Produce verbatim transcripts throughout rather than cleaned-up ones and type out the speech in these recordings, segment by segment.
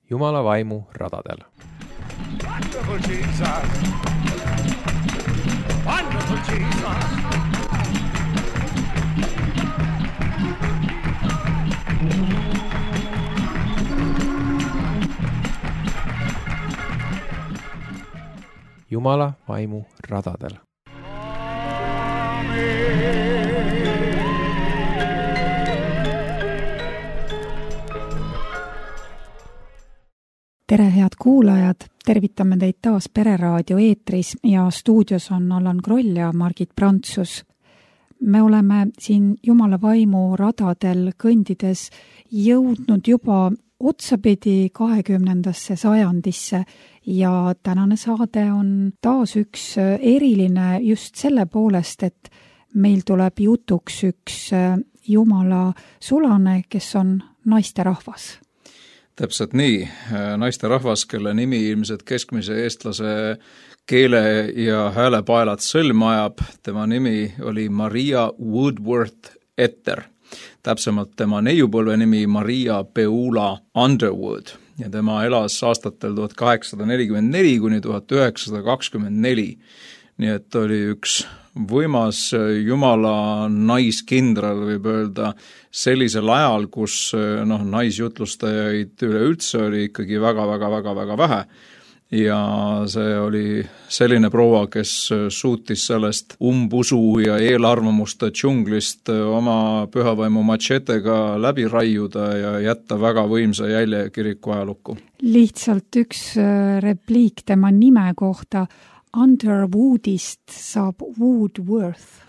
Jumala vaimu radadel. Wonderful Jesus! Wonderful Jesus! Jumala vaimu radadel. Tere, head kuulajad! Tervitame teid taas Pereraadio eetris ja stuudios on Allan Kroll ja Margit Prantsus. Me oleme siin Jumala vaimu radadel kõndides jõudnud juba otsapidi kahekümnendasse sajandisse ja tänane saade on taas üks eriline just selle poolest, et meil tuleb jutuks üks Jumala sulane, kes on naisterahvas. Täpselt nii, naisterahvas, kelle nimi ilmselt keskmise eestlase keele ja häälepaelad sõlma ajab, tema nimi oli Maria Woodworth Etter. Täpsemalt tema neiupõlve nimi Maria Beula Underwood ja tema elas aastatel tuhat kaheksasada nelikümmend neli kuni tuhat üheksasada kakskümmend neli. Nii et oli üks võimas Jumala naiskindral, võib öelda, sellisel ajal, kus noh, naisjutlustajaid üleüldse oli ikkagi väga-väga-väga-väga vähe. Ja see oli selline proua, kes suutis sellest umbusu ja eelarvamuste džunglist oma pühavaimu machetega läbi raiuda ja jätta väga võimsa jälje kiriku ajalukku. Lihtsalt üks repliik tema nime kohta. Underwoodist saab Woodworth.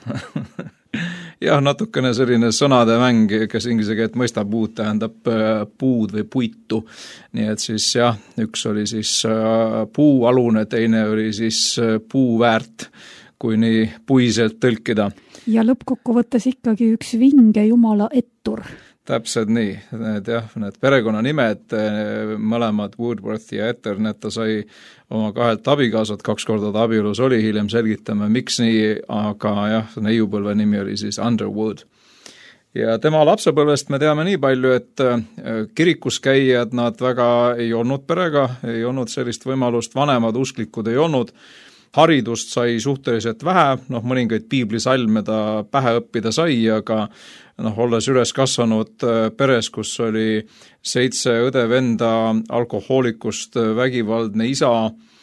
Jah, natukene selline sõnade mäng, kes inglise keelt mõistab, wood tähendab puud või puitu. Nii et siis jah, üks oli siis puualune, teine oli siis puuväärt, kui nii puiselt tõlkida. Ja lõppkokkuvõttes ikkagi üks vinge Jumala ettur. Täpselt nii, need, jah, need perekonnanimed, mõlemad Woodworth ja Etter, need ta sai oma kahelt abikaasat, kaks korda ta abielus oli, hiljem selgitame, miks nii, aga jah, neiupõlve nimi oli siis Underwood. Ja tema lapsepõlvest me teame nii palju, et kirikus käijad nad väga ei olnud perega, ei olnud sellist võimalust, vanemad usklikud ei olnud, haridust sai suhteliselt vähe, noh mõningaid piiblisalme ta pähe õppida sai, aga noh, olles üles kasvanud peres, kus oli seitse õde venda, alkohoolikust vägivaldne isa,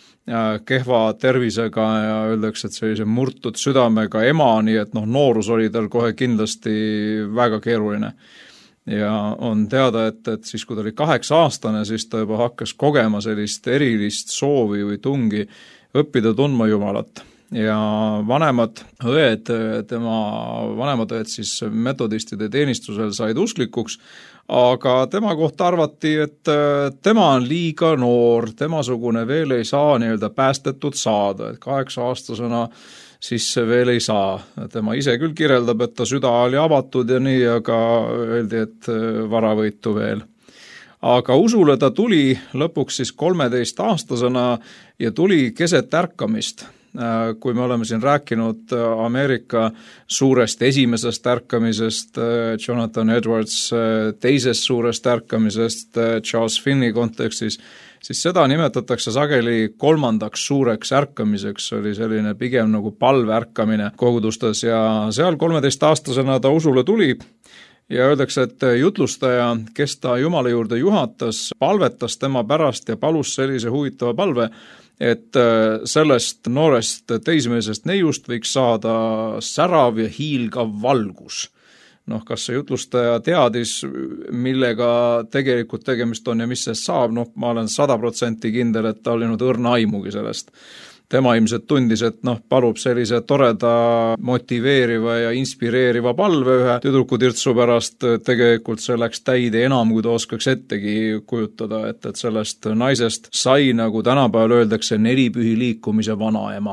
kehva tervisega ja öeldakse, et sellise murtud südamega ema, nii et noh, noorus oli tal kohe kindlasti väga keeruline. Ja on teada, et, et siis kui ta oli kaheksa aastane, siis ta juba hakkas kogema sellist erilist soovi või tungi õppida tundma Jumalat. Ja vanemad õed, tema vanemad õed siis metodistide teenistusel said usklikuks, aga tema kohta arvati, et tema on liiga noor, temasugune veel ei saa nii-öelda päästetud saada, et kaheksa aastasena siis veel ei saa. Tema ise küll kirjeldab, et ta süda oli avatud ja nii, aga öeldi, et varavõitu veel. Aga usule ta tuli lõpuks siis kolmeteist aastasena ja tuli keset ärkamist. Kui me oleme siin rääkinud Ameerika suurest esimesest ärkamisest, Jonathan Edwards teisest suurest ärkamisest Charles Finney kontekstis, siis seda nimetatakse sageli kolmandaks suureks ärkamiseks, oli selline pigem nagu palveärkamine kogudustes ja seal kolmeteist aastasena ta usule tuli ja öeldakse, et jutlustaja, kes ta Jumala juurde juhatas, palvetas tema pärast ja palus sellise huvitava palve, et sellest noorest teismelisest neiust võiks saada särav ja hiilgav valgus. Noh, kas see jutlustaja teadis, millega tegelikult tegemist on ja mis sest saab, noh, ma olen sada protsenti kindel, et ta oli nüüd õrna aimugi sellest. Tema ilmselt tundis, et noh, palub sellise toreda, motiveeriva ja inspireeriva palve ühe tüdrukutirtsu pärast, tegelikult see läks täide enam, kui ta oskaks ettegi kujutada, et, et sellest naisest sai, nagu tänapäeval öeldakse, nelipühi liikumise vanaema.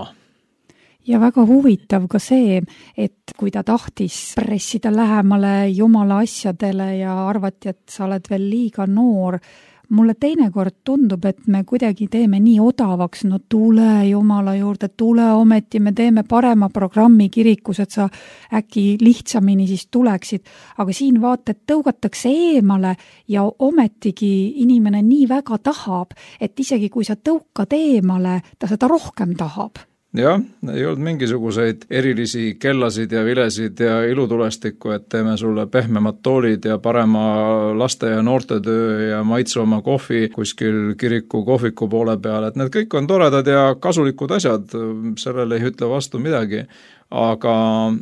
Ja väga huvitav ka see, et kui ta tahtis pressida lähemale Jumala asjadele ja arvati, et sa oled veel liiga noor, mulle teinekord tundub, et me kuidagi teeme nii odavaks, no tule Jumala juurde, tule ometi, me teeme parema programmi kirikus, et sa äkki lihtsamini siis tuleksid. Aga siin vaata, et tõugatakse eemale ja ometigi inimene nii väga tahab, et isegi kui sa tõukad eemale, ta seda rohkem tahab. Jah, ei olnud mingisuguseid erilisi kellasid ja vilesid ja ilutulestikku, et teeme sulle pehmemad toolid ja parema laste ja noortetöö ja maitsvama kohvi kuskil kiriku kohviku poole peal, et need kõik on toredad ja kasulikud asjad, sellele ei ütle vastu midagi. Aga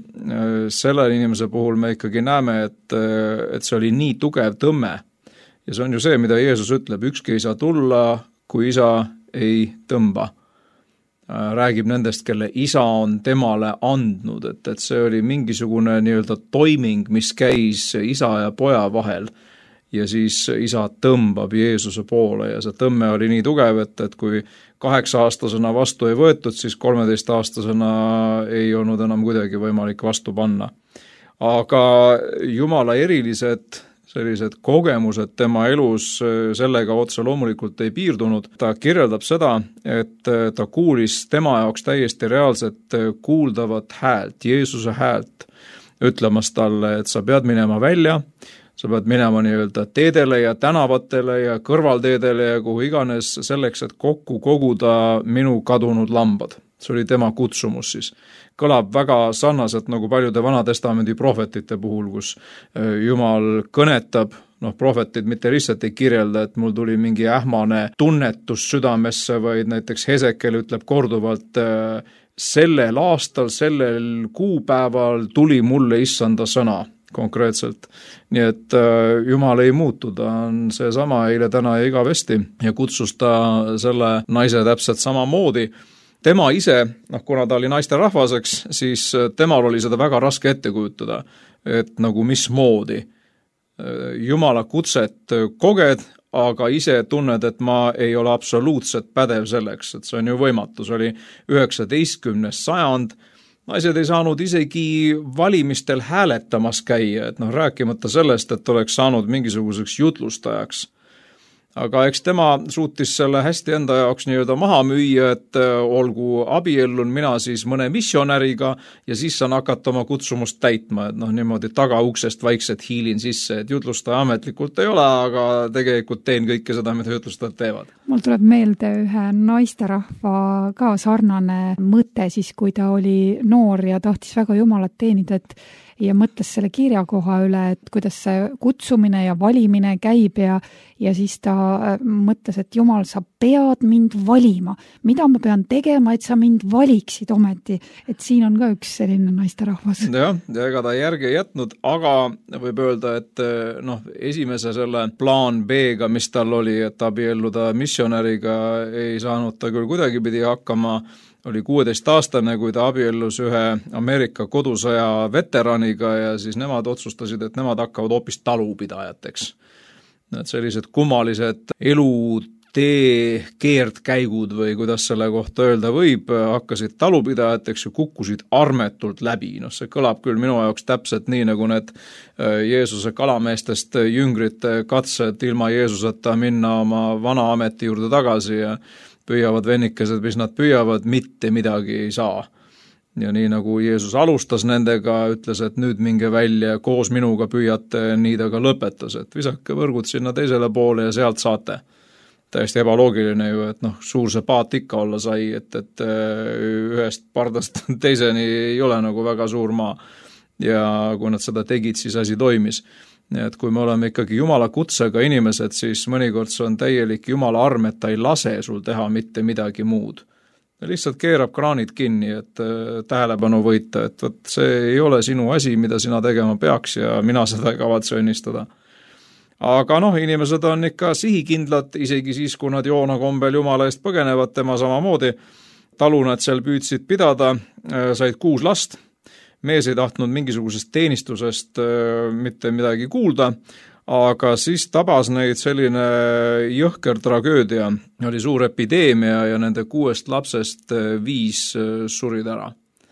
selle inimese puhul me ikkagi näeme, et, et see oli nii tugev tõmme. Ja see on ju see, mida Jeesus ütleb, ükski ei saa tulla, kui isa ei tõmba. Räägib nendest, kelle isa on temale andnud, et, et see oli mingisugune nii-öelda toiming, mis käis isa ja poja vahel ja siis isa tõmbab Jeesuse poole ja see tõmme oli nii tugev, et, et kui kaheksa aastasena vastu ei võetud, siis kolmeteist aastasena ei olnud enam kuidagi võimalik vastu panna. Aga Jumala erilised sellised kogemused tema elus sellega otse loomulikult ei piirdunud. Ta kirjeldab seda, et ta kuulis tema jaoks täiesti reaalset kuuldavat häält, Jeesuse häält, ütlemas talle, et sa pead minema välja, sa pead minema nii-öelda teedele ja tänavatele ja kõrvalteedele ja kuhu iganes selleks, et kokku koguda minu kadunud lambad. See oli tema kutsumus siis. Kõlab väga sarnaselt nagu paljude Vanatestamendi prohvetite puhul, kus Jumal kõnetab, noh, prohvetid mitte lihtsalt ei kirjelda, et mul tuli mingi ähmane tunnetus südamesse, vaid näiteks Hesekel ütleb korduvalt, sellel aastal, sellel kuupäeval tuli mulle issanda sõna konkreetselt. Nii et Jumal ei muutu, ta on see sama eile, täna ja igavesti ja kutsus ta selle naise täpselt sama moodi. Tema ise, noh, kuna ta oli naiste rahvaseks, siis temal oli seda väga raske ette kujutada, et nagu mismoodi. Jumala kutset koged, aga ise tunned, et ma ei ole absoluutselt pädev selleks, et see on ju võimatu. See oli üheksateistkümnes sajand, naised ei saanud isegi valimistel hääletamas käia, et noh, rääkimata sellest, et oleks saanud mingisuguseks jutlustajaks. Aga eks tema suutis selle hästi enda jaoks nii-öelda maha müüa, et olgu abiellun mina siis mõne missionäriga ja siis saan hakata oma kutsumust täitma, et noh, niimoodi tagauksest vaikselt hiilin sisse, et jutlustaja ametlikult ei ole, aga tegelikult teen kõike seda, mida jutlustajad teevad. Mul tuleb meelde ühe naisterahva ka sarnane mõte siis, kui ta oli noor ja tahtis väga Jumalat teenida, et ja mõtles selle kirjakoha üle, et kuidas see kutsumine ja valimine käib ja, ja siis ta mõtles, et Jumal, sa pead mind valima. Mida ma pean tegema, et sa mind valiksid ometi? Et siin on ka üks selline naisterahvas. Jah, ja ega ta järgi ei jätnud, aga võib öelda, et noh, esimese selle plaan B-ga, mis tal oli, et abielluda missionäriga, ei saanud ta küll kuidagi pidi hakkama. Oli kuueteist aastane, kui ta abiellus ühe Ameerika kodusõja veteraniga ja siis nemad otsustasid, et nemad hakkavad hoopis talupidajateks. Need sellised kummalised elutee keerdkäigud või kuidas selle kohta öelda võib, hakkasid talupidajateks ja kukkusid armetult läbi. No see kõlab küll minu jaoks täpselt nii, nagu need Jeesuse kalameestest jüngrite katsed ilma Jeesuseta minna oma vana ameti juurde tagasi ja püüavad vennikesed, mis nad püüavad, mitte midagi ei saa. Ja nii nagu Jeesus alustas nendega, ütles, et nüüd minge välja, koos minuga püüate, nii ta ka lõpetas, et visake võrgud sinna teisele poole ja sealt saate. Täiesti ebaloogiline ju, et noh, suur see paat ikka olla sai, et, et ühest pardast teiseni ei ole nagu väga suur maa. Ja kui nad seda tegid, siis asi toimis. Et kui me oleme ikkagi Jumala kutsega inimesed, siis mõnikord see on täielik Jumala arm, et ta ei lase sul teha mitte midagi muud. Ta lihtsalt keerab kraanid kinni, et tähelepanu võita, et võt, see ei ole sinu asi, mida sina tegema peaks ja mina seda ei kavatse õnnistada. Aga noh, inimesed on ikka sihikindlad, isegi siis, kui nad joona kombel Jumala eest põgenevad tema samamoodi. Talunad seal püüdsid pidada, said kuus last. Mees ei tahtnud mingisugusest teenistusest mitte midagi kuulda, aga siis tabas neid selline jõhker tragöödia. Oli suur epideemia ja nende kuuest lapsest viis surid ära.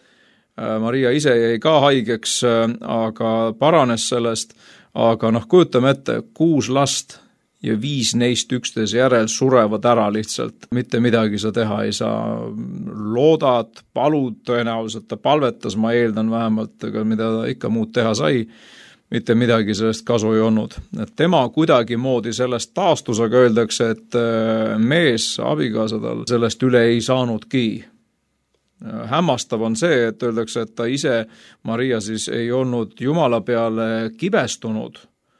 Maria ise jäi ka haigeks, aga paranes sellest, aga noh, kujutame ette, kuus last ja viis neist üksteise järel surevad ära lihtsalt. Mitte midagi sa teha ei saa. Loodad, palud, tõenäoliselt ta palvetas, ma eeldan vähemalt, aga mida ta ikka muud teha sai, mitte midagi sellest kasu ei olnud. Et tema kuidagi moodi sellest taastus, aga öeldakse, et mees, abikaasa tal sellest üle ei saanudki. Hämmastav on see, et öeldakse, et ta ise, Maria siis ei olnud Jumala peale kibestunud.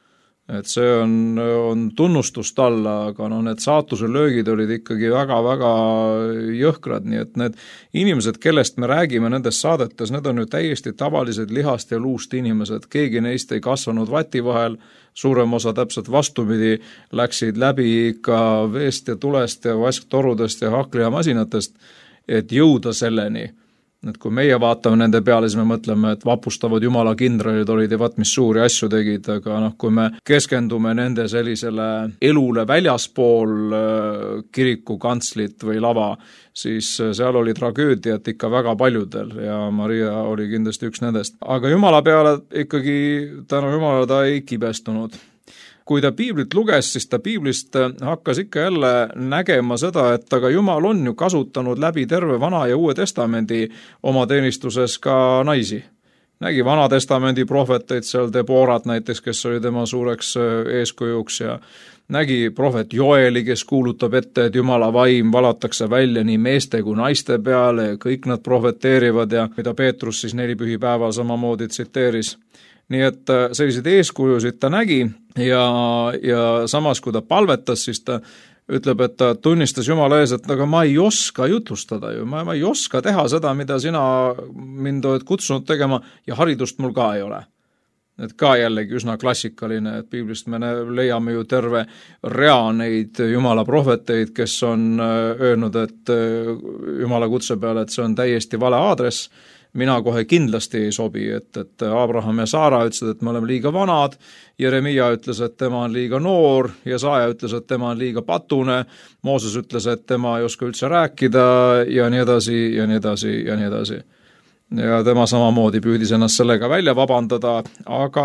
Et see on, on tunnustus talle, aga no need saatuse löögid olid ikkagi väga-väga jõhkrad, nii et need inimesed, kellest me räägime nendes saadetes, need on ju täiesti tavalised lihast ja luust inimesed. Keegi neist ei kasvanud vati vahel, suurem osa täpselt vastupidi, läksid läbi ikka veest ja tulest ja vasktorudest ja hakli ja masinatest, et jõuda selleni. Et kui meie vaatame nende peale, siis me mõtleme, et vapustavad Jumala kindralid olid ja vaat mis suuri asju tegid, aga noh, kui me keskendume nende sellisele elule väljaspool kiriku kantslit või lava, siis seal oli tragöödiat ikka väga paljudel ja Maria oli kindlasti üks nendest. Aga Jumala peale ikkagi tänu Jumala ta ei kibestunud. Kui ta piiblit luges, siis ta piiblist hakkas ikka jälle nägema seda, et aga Jumal on ju kasutanud läbi terve Vana ja Uue Testamendi oma teenistuses ka naisi. Nägi Vana Testamendi prohveteid, seal Deborat näiteks, kes oli tema suureks eeskujuks ja nägi prohvet Joeli, kes kuulutab ette, et Jumala vaim valatakse välja nii meeste kui naiste peale ja kõik nad prohveteerivad ja mida Peetrus siis neli pühipäeval samamoodi tsiteeris. Nii et sellised eeskujusid ta nägi ja, ja samas kui ta palvetas, siis ta ütleb, et ta tunnistas Jumala ees, et aga ma ei oska jutlustada ju, ma, ma ei oska teha seda, mida sina mind oled kutsunud tegema ja haridust mul ka ei ole. Et ka jällegi üsna klassikaline, et piiblist me leiame ju terve rea neid Jumala prohveteid, kes on öelnud, et Jumala kutse peale, et see on täiesti vale aadress, mina kohe kindlasti ei sobi, et, et Abraham ja Saara ütlesid, et me oleme liiga vanad, Jeremia ütles, et tema on liiga noor, Jesaja ütles, et tema on liiga patune, Mooses ütles, et tema ei oska üldse rääkida ja nii edasi ja nii edasi ja nii edasi. Ja tema samamoodi püüdis ennast sellega välja vabandada, aga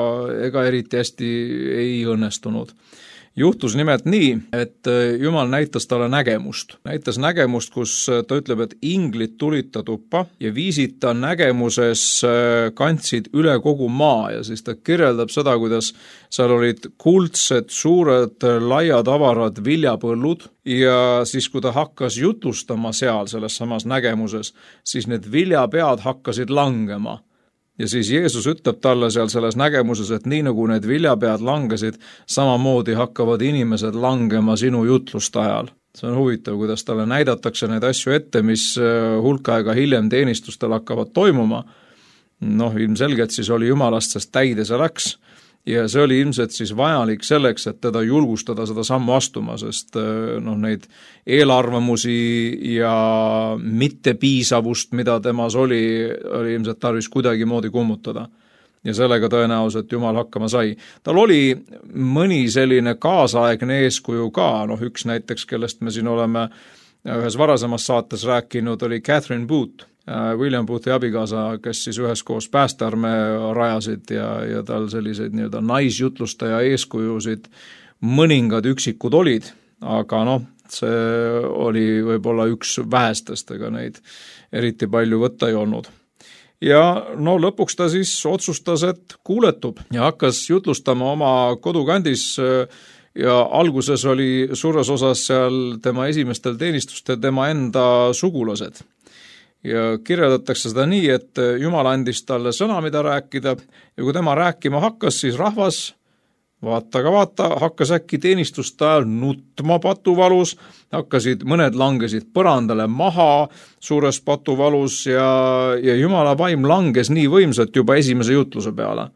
ega eriti hästi ei õnnestunud. Juhtus nimelt nii, et Jumal näitas talle nägemust. Näitas nägemust, kus ta ütleb, et inglid tulid ta tuppa ja viisid ta nägemuses kantsid üle kogu maa ja siis ta kirjeldab seda, kuidas seal olid kuldsed, suured, laiad, avarad viljapõllud ja siis, kui ta hakkas jutlustama seal selles samas nägemuses, siis need viljapead hakkasid langema. Ja siis Jeesus ütleb talle seal selles nägemuses, et nii nagu need viljapead langesid, samamoodi hakkavad inimesed langema sinu jutluste ajal. See on huvitav, kuidas talle näidatakse neid asju ette, mis hulka aega hiljem teenistustel hakkavad toimuma. Noh, ilmselgelt siis oli Jumalast, sest täide see läks. Ja see oli ilmselt siis vajalik selleks, et teda julgustada seda sammu astuma, sest noh, neid eelarvamusi ja mittepiisavust, mida temas oli, oli ilmselt tarvis kuidagi moodi kummutada. Ja sellega tõenäoliselt Jumal hakkama sai. Tal oli mõni selline kaasaegne eeskuju ka, noh üks näiteks, kellest me siin oleme ühes varasemas saates rääkinud, oli Catherine Booth. William Boothi abikaasa, kes siis üheskoos päästearmee rajasid ja, ja tal selliseid nii-öelda naisjutlustaja eeskujusid mõningad üksikud olid, aga noh, see oli võib-olla üks vähestest, ega neid eriti palju võtta ei olnud. Ja no lõpuks ta siis otsustas, et kuuletub ja hakkas jutlustama oma kodukandis ja alguses oli suures osas seal tema esimestel teenistustel tema enda sugulased. Ja kirjeldatakse seda nii, et Jumal andis talle sõna, mida rääkida ja kui tema rääkima hakkas, siis rahvas, vaata ka vaata, hakkas äkki teenistuste ajal nutma patuvalus, hakkasid, mõned langesid põrandale maha suures patuvalus ja, ja Jumala vaim langes nii võimsalt juba esimese jutluse peale.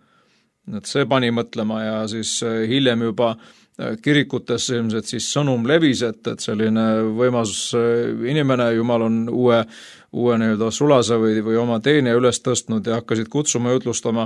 Et see pani mõtlema ja siis hiljem juba kirikutes ilmselt siis sõnum levis, et, et selline võimas inimene, Jumal on uue, uue nii-öelda sulase või, või oma teenija üles tõstnud ja hakkasid kutsuma ja jutlustama.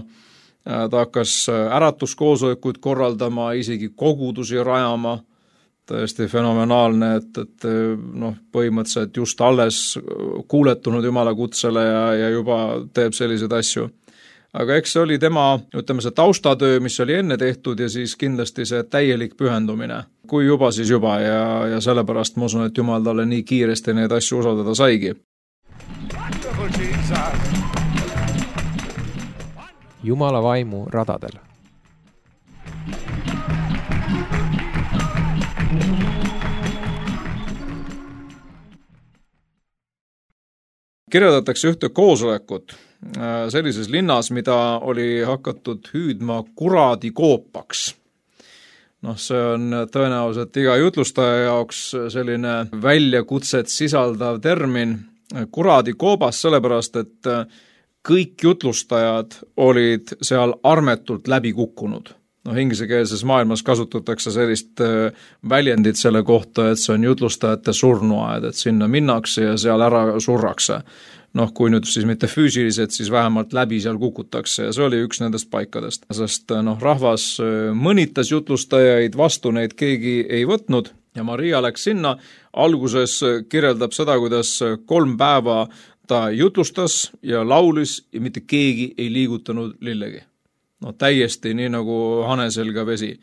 Ta hakkas äratuskoosolekuid korraldama, isegi kogudusi rajama, täiesti fenomenaalne, et, et noh, põhimõtteliselt just alles kuuletunud Jumala kutsele ja, ja juba teeb selliseid asju. aga eks see oli tema, ütleme see taustatöö, mis oli enne tehtud ja siis kindlasti see täielik pühendumine. Kui juba, siis juba ja, ja sellepärast ma usun, et Jumal talle nii kiiresti neid asju usaldada saigi. Jumala vaimu radadel. Kirjeldatakse ühte koosolekut sellises linnas, mida oli hakatud hüüdma kuradi koopaks. Noh, see on tõenäoliselt iga jutlustaja jaoks selline väljakutset sisaldav termin kuradi koobas, sellepärast, et kõik jutlustajad olid seal armetult läbi kukkunud. Noh, inglisekeelses maailmas kasutatakse sellist väljendit selle kohta, et see on jutlustajate surnuaed, et sinna minnakse ja seal ära surrakse. Noh, kui nüüd siis mitte füüsiliselt, siis vähemalt läbi seal kukutakse ja see oli üks nendest paikadest. Sest noh, rahvas mõnitas jutlustajaid, vastu neid keegi ei võtnud ja Maria läks sinna. Alguses kirjeldab seda, kuidas kolm päeva ta jutlustas ja laulis ja mitte keegi ei liigutanud lillegi. No täiesti nii nagu haneselga vesi.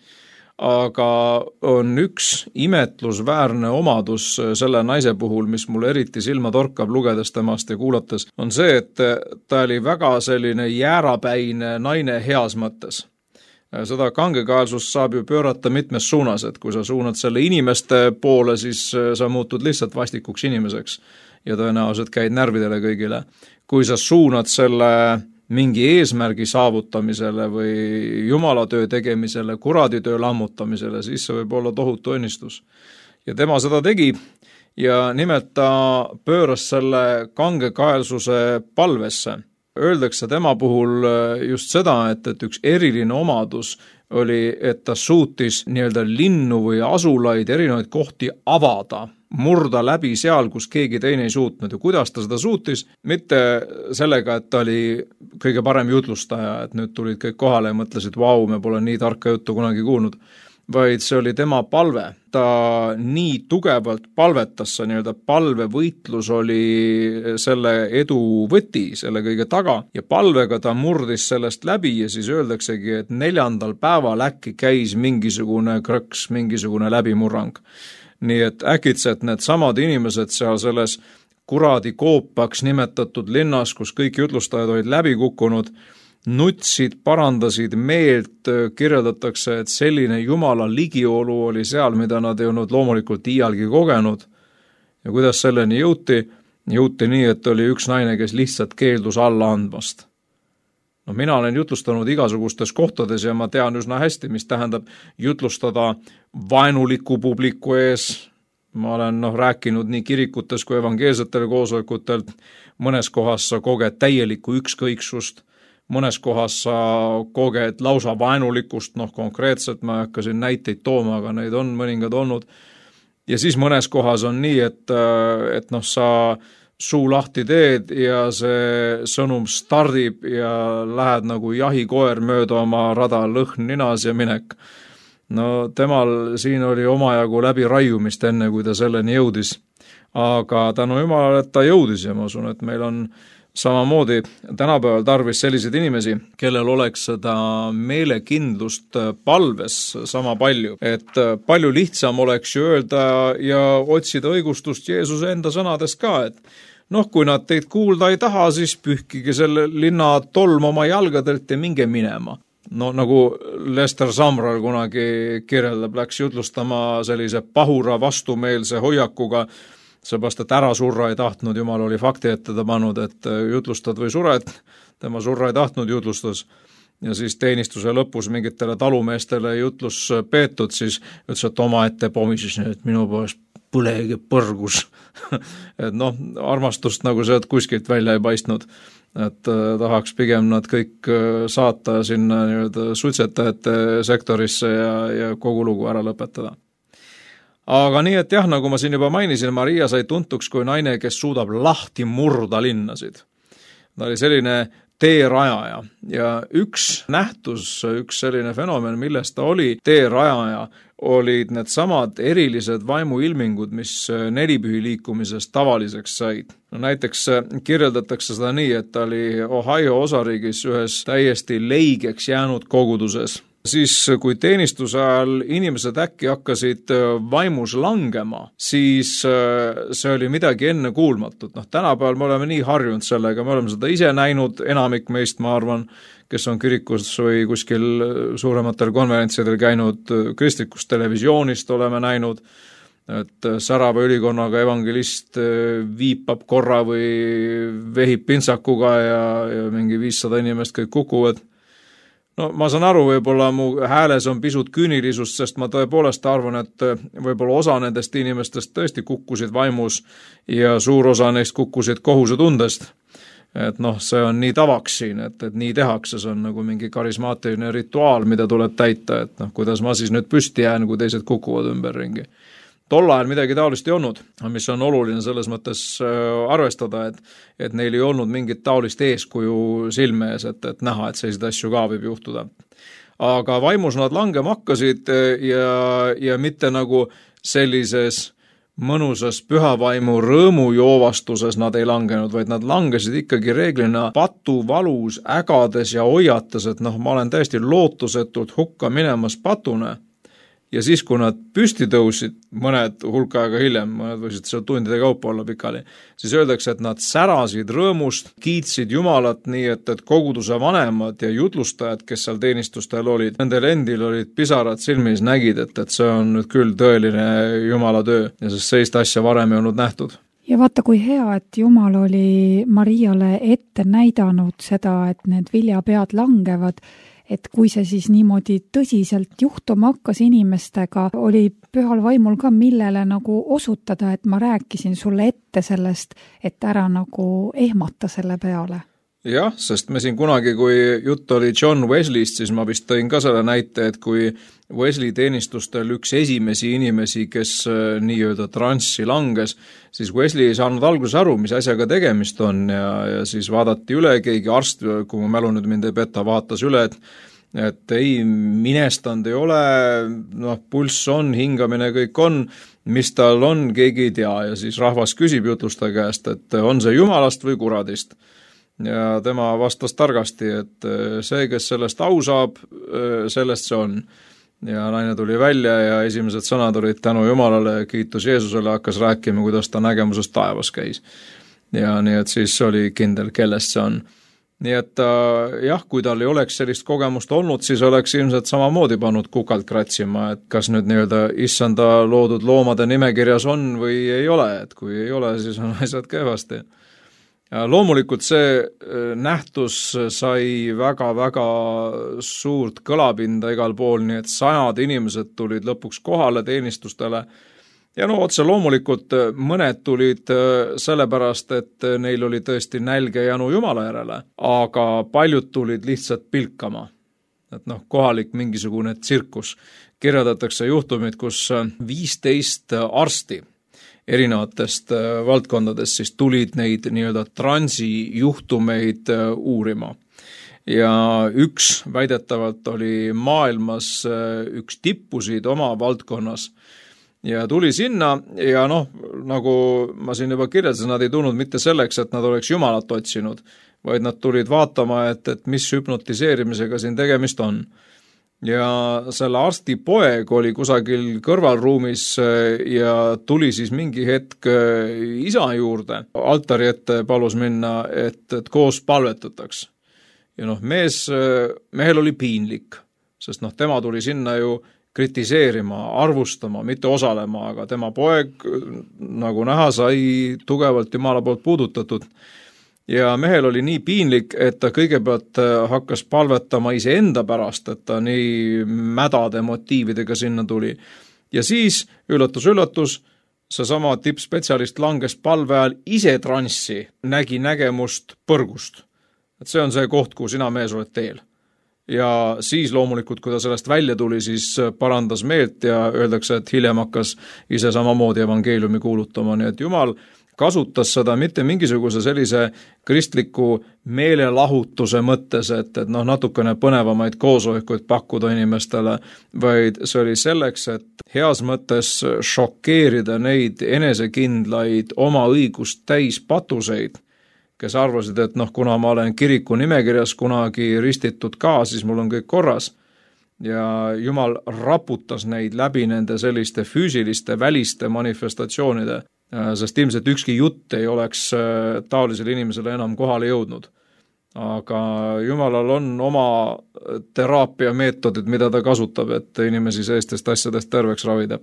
Aga on üks imetlusväärne omadus selle naise puhul, mis mulle eriti silma torkab lugedes temast ja kuulates, on see, et ta oli väga selline jäärapäine naine heas mõttes. Seda kangekaelsust saab ju pöörata mitmes suunas, et kui sa suunad selle inimeste poole, siis sa muutud lihtsalt vastikuks inimeseks ja tõenäoliselt käid närvidele kõigile. Kui sa suunad selle mingi eesmärgi saavutamisele või jumalatöö tegemisele, kuraditöö lammutamisele, siis see võib olla tohutu õnnistus. Ja tema seda tegi ja nimelt ta pööras selle kangekaelsuse palvesse. Öeldakse tema puhul just seda, et, et üks eriline omadus oli, et ta suutis nii-öelda linnu või asulaid erinevaid kohti avada, murda läbi seal, kus keegi teine ei suutnud. Ja kuidas ta seda suutis? Mitte sellega, et ta oli kõige parem jutlustaja, et nüüd tulid kõik kohale ja mõtlesid, vau, me pole nii tarka juttu kunagi kuulnud, vaid see oli tema palve. Ta nii tugevalt palvetas, see nii-öelda palvevõitlus oli selle edu võti, selle kõige taga ja palvega ta murdis sellest läbi ja siis öeldaksegi, et neljandal päeval äkki käis mingisugune krõks, mingisugune läbimurrang. Nii et äkitselt need samad inimesed seal selles kuradi koopaks nimetatud linnas, kus kõik jutlustajad olid läbi kukkunud, nutsid, parandasid meelt, kirjeldatakse, et selline Jumala ligiolu oli seal, mida nad ei olnud loomulikult iialgi kogenud. Ja kuidas selleni jõuti? Jõuti nii, et oli üks naine, kes lihtsalt keeldus alla andmast. No, mina olen jutlustanud igasugustes kohtades ja ma tean üsna hästi, mis tähendab jutlustada vaenuliku publiku ees. Ma olen noh, rääkinud nii kirikutes kui evangeelsetel koosolekutel. Mõnes kohas sa koged täielikku ükskõiksust, mõnes kohas sa koged lausa vaenulikust, noh konkreetselt ma hakkasin näiteid tooma, aga neid on mõningad olnud. Ja siis mõnes kohas on nii, et, et noh, sa suu lahti teed ja see sõnum stardib ja lähed nagu jahikoer mööda oma rada lõhn ninas ja minek. No temal siin oli omajagu läbi raiumist enne, kui ta selleni jõudis. Aga tänu Jumalale, et ta jõudis ja ma usun, et meil on samamoodi tänapäeval tarvis selliseid inimesi, kellel oleks seda meelekindlust palves sama palju. Et palju lihtsam oleks ju öelda ja otsida õigustust Jeesuse enda sõnadest ka, et noh, kui nad teid kuulda ei taha, siis pühkige selle linna tolm oma jalgadelt ja minge minema. No nagu Lester Sumrall kunagi kirjeldab, läks jutlustama sellise pahura vastumeelse hoiakuga, seepärast, et ära surra ei tahtnud, Jumal oli fakti ette ta pannud, et jutlustad või sured, tema surra ei tahtnud jutlustas. Ja siis teenistuse lõpus mingitele talumeestele jutlus peetud, siis ütles, et oma ette pomises, et minu poolest põlegi põrgus. et noh, armastust nagu sealt kuskilt välja ei paistnud. Et äh, tahaks pigem nad kõik äh, saata sinna nii-öelda suitsetajate sektorisse ja, ja kogu lugu ära lõpetada. Aga nii, et jah, nagu ma siin juba mainisin, Maria sai tuntuks kui naine, kes suudab lahti murda linnasid. Ta oli selline teerajaja ja üks nähtus, üks selline fenomen, millest ta oli teerajaja, olid need samad erilised vaimuilmingud, mis nelipühi liikumisest tavaliseks said. no näiteks kirjeldatakse seda nii, et ta oli Ohio osariigis ühes täiesti leigeks jäänud koguduses. Siis kui teenistuse ajal inimesed äkki hakkasid vaimus langema, siis see oli midagi enne kuulmatut. Noh, tänapäeval me oleme nii harjunud sellega, me oleme seda ise näinud, enamik meist, ma arvan, kes on kirikus või kuskil suurematel konverentsidel käinud, kristlikust televisioonist oleme näinud, et särava ülikonnaga evangelist viipab korra või vehib pintsakuga ja, ja mingi viissada inimest kõik kukuvad. No ma saan aru, võib-olla mu hääles on pisut küünilisust, sest ma tõepoolest arvan, et võib-olla osa nendest inimestest tõesti kukkusid vaimus ja suur osa neist kukkusid kohusetundest. Et noh, see on nii tavaks siin, et, et nii tehakse, see on nagu mingi karismaatiline rituaal, mida tuleb täita, et noh, kuidas ma siis nüüd püsti jään, kui teised kukuvad ümberringi. Tol ajal midagi taolist ei olnud, mis on oluline selles mõttes arvestada, et, et neil ei olnud mingit taolist eeskuju silme ees, et, et näha, et sellised asju ka võib juhtuda. Aga vaimus nad langema hakkasid ja, ja mitte nagu sellises mõnusas pühavaimu rõõmujoovastuses nad ei langenud, vaid nad langesid ikkagi reeglina patuvalus, ägades ja hoiatas, et noh, ma olen täiesti lootusetult hukka minemas patune. Ja siis, kui nad püsti tõusid mõned hulka aega hiljem, mõned võisid seal tundide kaupa olla pikali, siis öeldakse, et nad särasid rõõmust, kiitsid Jumalat nii, et, et koguduse vanemad ja jutlustajad, kes seal teenistustel olid, nendel endil olid pisarad silmis, nägid, et, et see on nüüd küll tõeline Jumala töö ja sest sellist asja varem ei olnud nähtud. Ja vaata, kui hea, et Jumal oli Mariale ette näidanud seda, et need viljapead langevad, et kui see siis niimoodi tõsiselt juhtuma hakkas inimestega, oli pühal vaimul ka millele nagu osutada, et ma rääkisin sulle ette sellest, et ära nagu ehmata selle peale. Jah, sest me siin kunagi, kui jutt oli John Wesleyst, siis ma vist tõin ka selle näite, et kui Wesley teenistustel üks esimesi inimesi, kes nii-öelda transsi langes, siis Wesley ei saanud alguses aru, mis asjaga tegemist on ja, ja siis vaadati üle, keegi arst, kui ma mälu nüüd mind ei peta, vaatas üle, et et ei, minestand ei ole, noh, pulss on, hingamine kõik on, mis tal on, keegi ei tea ja siis rahvas küsib jutlustaja käest, et on see Jumalast või kuradist. Ja tema vastas targasti, et see, kes sellest au saab, sellest see on. Ja naine tuli välja ja esimesed sõnad olid tänu Jumalale, kiitus Jeesusele, hakkas rääkima, kuidas ta nägemuses taevas käis. Ja nii, et siis oli kindel, kellest see on. Nii et jah, kui tal ei oleks sellist kogemust olnud, siis oleks ilmselt samamoodi pannud kukalt kratsima, et kas nüüd nii-öelda issanda loodud loomade nimekirjas on või ei ole, et kui ei ole, siis on asjad kehvasti. Ja loomulikult see nähtus sai väga-väga suurt kõlapinda igal pool, nii et sajad inimesed tulid lõpuks kohale teenistustele. Ja no otse loomulikult mõned tulid sellepärast, et neil oli tõesti nälge janu Jumala järele, aga paljud tulid lihtsalt pilkama. Et noh, kohalik mingisugune tsirkus. Kirjeldatakse juhtumid, kus viisteist arsti erinevatest valdkondadest siis tulid neid nii-öelda transi juhtumeid uurima. Ja üks väidetavalt oli maailmas üks tippusid oma valdkonnas ja tuli sinna ja noh, nagu ma siin juba kirjeldasin, nad ei tulnud mitte selleks, et nad oleks Jumalat otsinud, vaid nad tulid vaatama, et, et mis hüpnotiseerimisega siin tegemist on. Ja selle arsti poeg oli kusagil kõrvalruumis ja tuli siis mingi hetk isa juurde, altari ette palus minna, et, et koos palvetataks. Ja noh, mees, mehel oli piinlik, sest noh, tema tuli sinna ju kritiseerima, arvustama, mitte osalema, aga tema poeg, nagu näha, sai tugevalt Jumala poolt puudutatud. Ja mehel oli nii piinlik, et ta kõigepealt hakkas palvetama iseenda pärast, et ta nii mädade motiividega sinna tuli. Ja siis, üllatus, üllatus, seesama tippspetsialist langes palve ajal ise transsi, nägi nägemust põrgust. Et see on see koht, kuhu sina mees oled teel. Ja siis loomulikult, kui ta sellest välja tuli, siis parandas meelt ja öeldakse, et hiljem hakkas ise samamoodi evangeeliumi kuulutama, nii et Jumal kasutas seda mitte mingisuguse sellise kristliku meelelahutuse mõttes, et, et noh, natukene põnevamaid koosolekuid pakkuda inimestele, vaid see oli selleks, et heas mõttes šokeerida neid enesekindlaid oma õigust täis patuseid, kes arvasid, et noh, kuna ma olen kiriku nimekirjas kunagi ristitud ka, siis mul on kõik korras. Ja Jumal raputas neid läbi nende selliste füüsiliste väliste manifestatsioonide, sest ilmselt ükski jutt ei oleks taolisele inimesele enam kohale jõudnud. Aga Jumalal on oma teraapiameetodid, mida ta kasutab, et inimesi sellistest asjadest terveks ravida.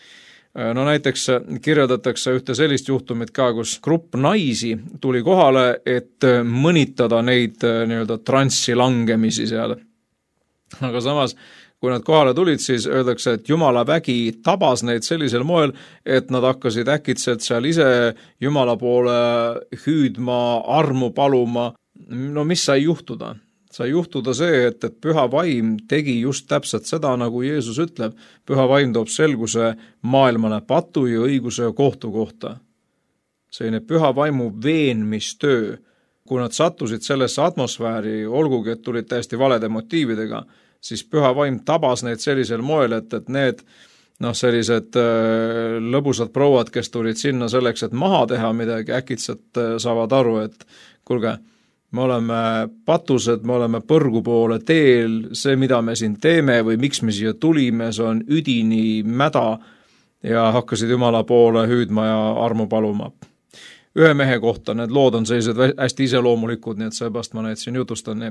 No näiteks kirjeldatakse ühte sellist juhtumit ka, kus grupp naisi tuli kohale, et mõnitada neid nii-öelda transsi langemisi seal. Aga samas, kui nad kohale tulid, siis öeldakse, et Jumala vägi tabas neid sellisel moel, et nad hakkasid äkitselt seal ise Jumala poole hüüdma, armu paluma. No mis sai juhtuda? Sai juhtuda see, et, et püha vaim tegi just täpselt seda, nagu Jeesus ütleb. Püha vaim toob selguse maailmale patu ja õiguse ja kohtu kohta. Selline püha vaimu veenmistöö. Kui nad sattusid sellesse atmosfääri, olgugi, et tulid täiesti valede motiividega, siis püha vaim tabas neid sellisel moel, et, et need noh, sellised äh, lõbusad prouad, kes tulid sinna selleks, et maha teha midagi, äkitselt äh, saavad aru, et kuulge, me oleme patused, me oleme põrgu poole teel, see, mida me siin teeme või miks me siia tulime, see on üdini mäda ja hakkasid Jumala poole hüüdma ja armu paluma. Ühe mehe kohta need lood on sellised hästi iseloomulikud, nii et seepärast ma neid siin jutustan.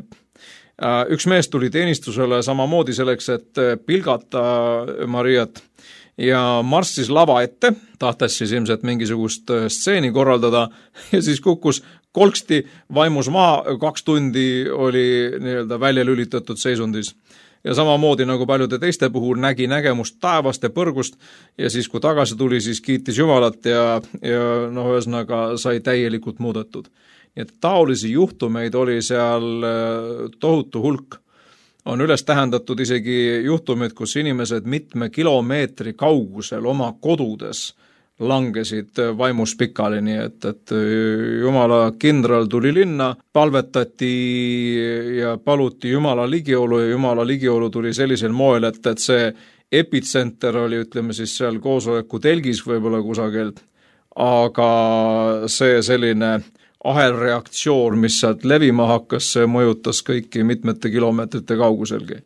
Üks mees tuli teenistusele samamoodi selleks, et pilgata Mariat ja marssis lava ette, tahtes siis ilmselt mingisugust stseeni korraldada ja siis kukkus kolksti vaimus maha, kaks tundi oli nii-öelda välja lülitatud seisundis. Ja samamoodi nagu paljude teiste puhul nägi nägemust taevast ja põrgust ja siis kui tagasi tuli, siis kiitis Jumalat ja, ja noh, ühesõnaga sai täielikult muudetud. Nii et taolisi juhtumeid oli seal tohutu hulk. On üles tähendatud isegi juhtumid, kus inimesed mitme kilomeetri kaugusel oma kodudes langesid vaimus pikali, nii et, et Jumala kindral tuli linna, palvetati ja paluti Jumala ligiolu ja Jumala ligiolu tuli sellisel moel, et, et see epitsenter oli, ütleme siis seal koosoleku telgis võib-olla kusagil, aga see selline ahelreaktsioon, mis sealt levima hakkas, see mõjutas kõiki mitmete kilomeetrite kauguselgi.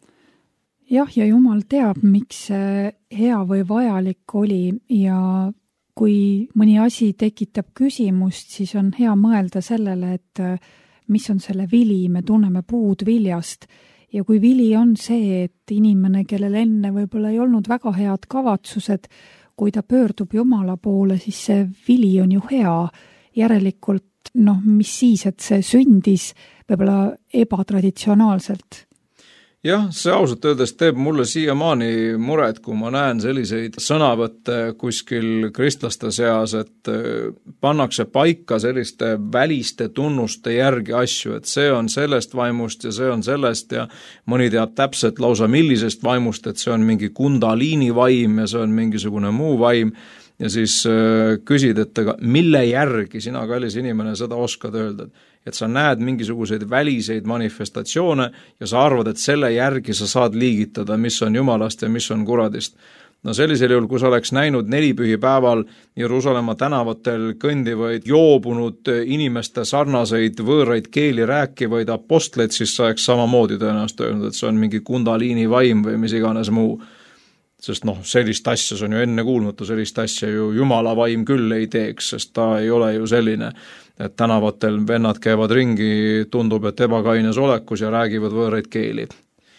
Jah, ja Jumal teab, miks see hea või vajalik oli ja kui mõni asi tekitab küsimust, siis on hea mõelda sellele, et mis on selle vili, me tunneme puud viljast. Ja kui vili on see, et inimene, kellel enne võib-olla ei olnud väga head kavatsused, kui ta pöördub Jumala poole, siis see vili on ju hea. Järelikult, noh, mis siis, et see sündis võib-olla ebatraditsionaalselt. Jah, see ausalt öeldes teeb mulle siiamaani muret, kui ma näen selliseid sõnavõtte kuskil kristlaste seas, et pannakse paika selliste väliste tunnuste järgi asju, et see on sellest vaimust ja see on sellest ja mõni teab täpselt lausa millisest vaimust, et see on mingi kundaliini vaim ja see on mingisugune muu vaim ja siis küsid, et mille järgi sina, kallis inimene, seda oskad öelda, et sa näed mingisuguseid väliseid manifestatsioone ja sa arvad, et selle järgi sa saad liigitada, mis on Jumalast ja mis on kuradist. No sellisel juhul, kui sa oleks näinud nelipühipäeval Jeruusalemma tänavatel kõndivaid joobunud inimeste sarnaseid võõraid keeli rääkivaid apostleid, siis sa oleks samamoodi tõenäoliselt öelnud, et see on mingi kundaliini vaim või mis iganes muu. Sest noh, sellist asja, see on ju enne kuulmatu, sellist asja ju Jumala vaim küll ei teeks, sest ta ei ole ju selline, et tänavatel vennad käivad ringi, tundub, et ebakaines olekus ja räägivad võõraid keeli.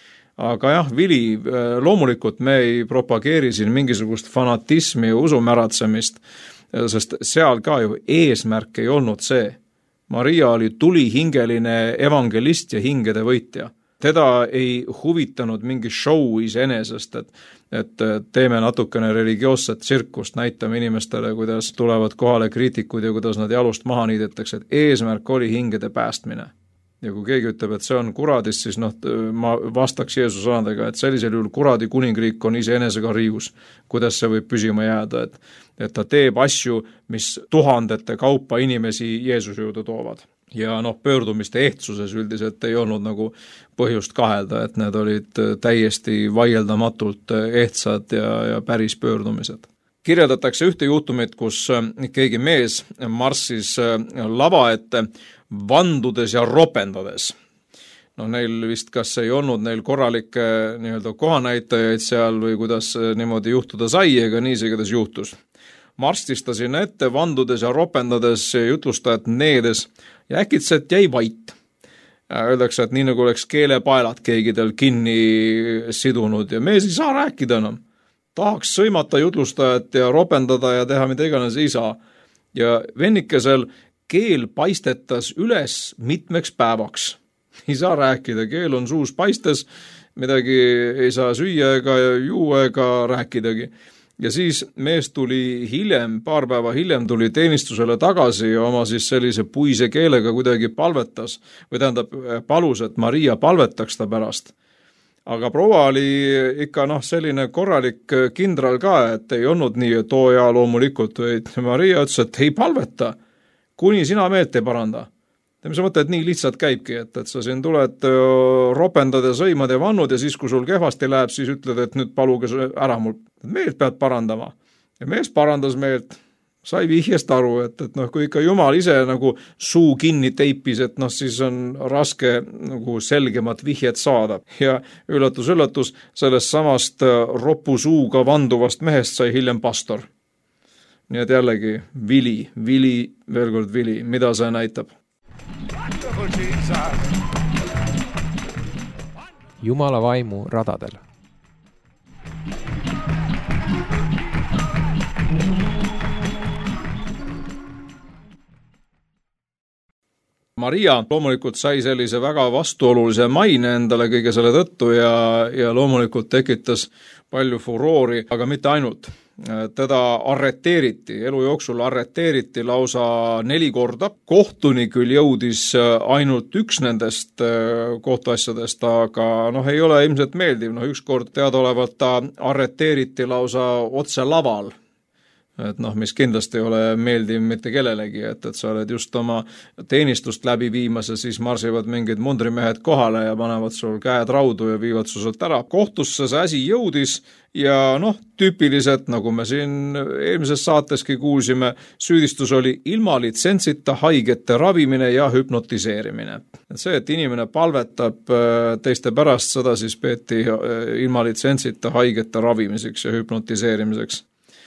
Aga jah, vili, loomulikult me ei propageeri siin mingisugust fanatismi ja usumäratsemist, sest seal ka ju eesmärk ei olnud see. Maria oli tulihingeline evangelist ja hingede võitja. Teda ei huvitanud mingi show iseenesest, et, et teeme natukene religioosset tsirkust, näitame inimestele, kuidas tulevad kohale kriitikud ja kuidas nad jalust maha niidetakse, et eesmärk oli hingede päästmine. ja kui keegi ütleb, et see on kuradist, siis noh, ma vastaks Jeesuse sõnadega, et sellisel juhul kuradi kuningriik on iseenesega riius. Kuidas see võib püsima jääda, et, et ta teeb asju, mis tuhandete kaupa inimesi Jeesuse juurde toovad. Ja noh, pöördumiste ehtsuses üldiselt ei olnud nagu põhjust kahelda, et need olid täiesti vaieldamatult ehtsad ja, ja päris pöördumised. Kirjeldatakse ühte juhtumit, kus keegi mees marssis lava ette vandudes ja ropendades. No neil vist kas ei olnud neil korralikke nii-öelda kohanäitajaid seal või kuidas niimoodi juhtuda sai, ega nii see igatahes juhtus. Marstis ta sinna ette vandudes ja ropendades, jutlustajat needes ja äkitselt jäi vait. Öeldakse, et nii nagu oleks keelepaelad keegi tal kinni sidunud ja mees ei saa rääkida enam. Tahaks sõimata jutlustajat ja ropendada ja teha mida iganes ei saa. Ja vennikesel keel paistetas üles mitmeks päevaks. Ei saa rääkida, keel on suus paistes, midagi ei saa süüa ega juua ega rääkidagi. Ja siis mees tuli hiljem, paar päeva hiljem tuli teenistusele tagasi ja oma siis sellise puise keelega kuidagi palvetas, või tähendab palus, et Maria palvetaks ta pärast. Aga proua oli ikka noh, selline korralik kindral ka, et ei olnud nii, et oo jaa loomulikult, vaid Maria ütles, et ei palveta, kuni sina meelt ei paranda. Mis sa mõtled, et nii lihtsalt käibki, et, et sa siin tuled ropendad ja sõimad ja vannud ja siis, kui sul kehvasti läheb, siis ütled, et nüüd paluge ära mul. Meelt pead parandama. Ja mees parandas meelt, sai vihjest aru, et, et noh, kui ikka Jumal ise nagu suu kinni teipis, et noh, siis on raske nagu selgemat vihjet saada. Ja üllatus, üllatus, sellest samast roppu suuga vanduvast mehest sai hiljem pastor. Nii et jällegi vili, vili, veel kord vili, mida see näitab? Jumala vaimu radadel. Maria loomulikult sai sellise väga vastuolulise maine endale kõige selle tõttu ja, ja loomulikult tekitas palju furoori, aga mitte ainult. Teda arreteeriti, elu jooksul arreteeriti lausa neli korda. Kohtuni küll jõudis ainult üks nendest kohtuasjadest, aga noh, ei ole ilmselt meeldiv. No, üks kord teadaolevalt ta arreteeriti lausa otse laval. Et noh, mis kindlasti ei ole meeldiv mitte kellelegi, et, et sa oled just oma teenistust läbi viimas ja siis marsivad mingid mundrimehed kohale ja panevad sul käed raudu ja viivad su sealt ära. Kohtusse see asi jõudis ja noh, tüüpiliselt, nagu me siin eelmises saateski kuulsime, süüdistus oli ilma litsentsita haigete ravimine ja hüpnotiseerimine. Et see, et inimene palvetab teiste pärast, seda siis peeti ilma litsentsita haigete ravimiseks ja hüpnotiseerimiseks.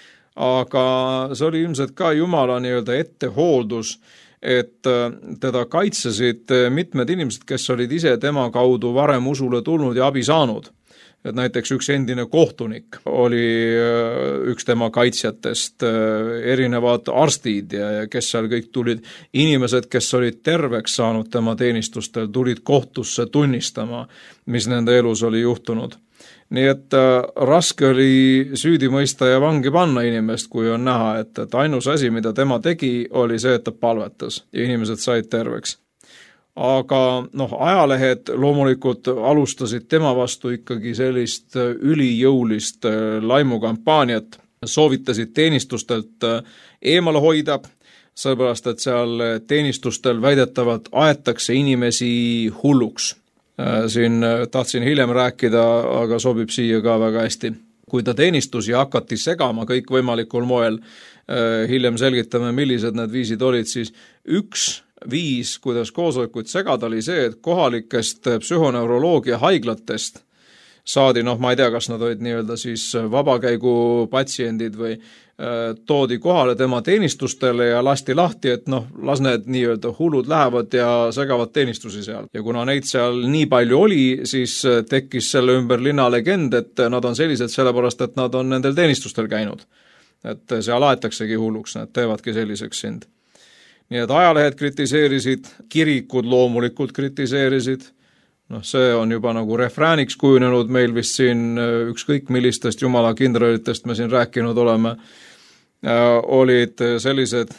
Aga see oli ilmselt ka Jumala nii-öelda ettehooldus, et teda kaitsesid mitmed inimesed, kes olid ise tema kaudu varem usule tulnud ja abi saanud. Et näiteks üks endine kohtunik oli üks tema kaitsjatest, erinevad arstid ja kes seal kõik tulid, inimesed, kes olid terveks saanud tema teenistustel, tulid kohtusse tunnistama, mis nende elus oli juhtunud. Nii et raske oli süüdi mõista ja vangi panna inimest, kui on näha, et, et ainus asi, mida tema tegi, oli see, et ta palvetas ja inimesed said terveks. Aga noh, ajalehed loomulikult alustasid tema vastu ikkagi sellist ülijõulist laimukampaaniat, soovitasid teenistustelt eemale hoida, sellepärast et seal teenistustel väidetavalt aetakse inimesi hulluks. Siin tahtsin hiljem rääkida, aga sobib siia ka väga hästi. Kui ta teenistusi hakati segama kõik võimalikul moel, hiljem selgitame, millised need viisid olid, siis üks viis, kuidas koosolekuid segada, oli see, et kohalikest psühhoneuroloogia haiglatest saadi, noh, ma ei tea, kas nad olid nii-öelda siis vabakäigu patsiendid või toodi kohale tema teenistustele ja lasti lahti, et noh, las need nii-öelda hullud lähevad ja segavad teenistusi seal. Ja kuna neid seal nii palju oli, siis tekkis selle ümber linna legend, et nad on sellised sellepärast, et nad on nendel teenistustel käinud. Et seal aetaksegi hulluks, nad teevadki selliseks sind. Nii et ajalehed kritiseerisid, kirikud loomulikult kritiseerisid. Noh, see on juba nagu refrääniks kujunenud meil vist siin ükskõik millistest jumala kindralitest me siin rääkinud oleme. Olid sellised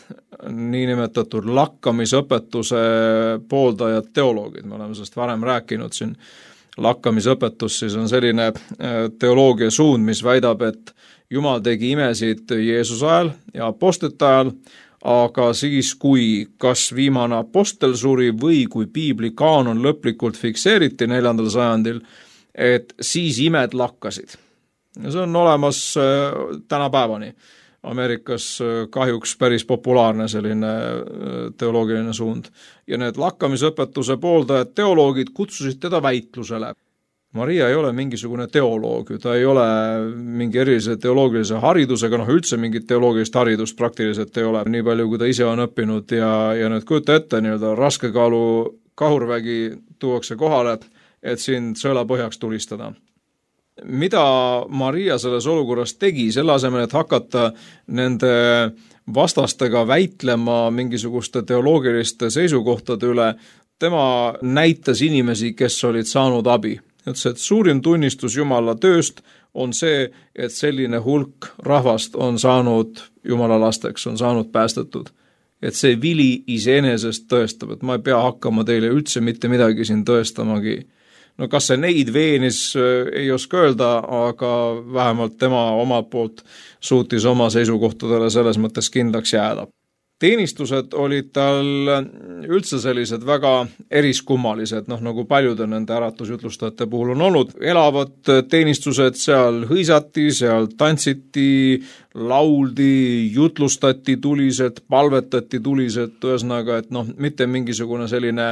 niinimetatud lakkamisõpetuse pooldajad teoloogid, me oleme sellest varem rääkinud siin. Lakkamisõpetus siis on selline teoloogia suund, mis väidab, et Jumal tegi imesid Jeesuse ajal ja apostlite ajal, aga siis, kui kas viimane apostel suri või kui piibli kaanon lõplikult fikseeriti neljandal sajandil, et siis imed lakkasid. Ja see on olemas tänapäevani. Ameerikas kahjuks päris populaarne selline teoloogiline suund. Ja need lakkamisõpetuse pooldajad teoloogid kutsusid teda väitlusele. Maria ei ole mingisugune teoloog, ta ei ole mingi erilise teoloogilise haridusega, noh üldse mingit teoloogilist haridust praktiliselt ei ole, nii palju kui ta ise on õppinud ja, ja nüüd kujuta ette, nii-öelda raskekaalu kahurvägi tuuakse kohale, et sind sõela põhjaks tulistada. Mida Maria selles olukorras tegi, selle asemel, et hakata nende vastastega väitlema mingisuguste teoloogiliste seisukohtade üle, tema näitas inimesi, kes olid saanud abi. Ütles, et suurim tunnistus Jumala tööst on see, et selline hulk rahvast on saanud Jumala lasteks, on saanud päästetud. Et see vili iseenesest tõestab, et ma ei pea hakkama teile üldse mitte midagi siin tõestamagi. No kas see neid veenis, ei oska öelda, aga vähemalt tema omalt poolt suutis oma seisukohtadele selles mõttes kindlaks jääda. Teenistused olid tal üldse sellised väga eriskummalised, noh nagu paljude nende äratusjutlustajate puhul on olnud. Elavad teenistused, seal hõisati, seal tantsiti, lauldi, jutlustati tuliselt, palvetati tuliselt, ühesõnaga, et noh, mitte mingisugune selline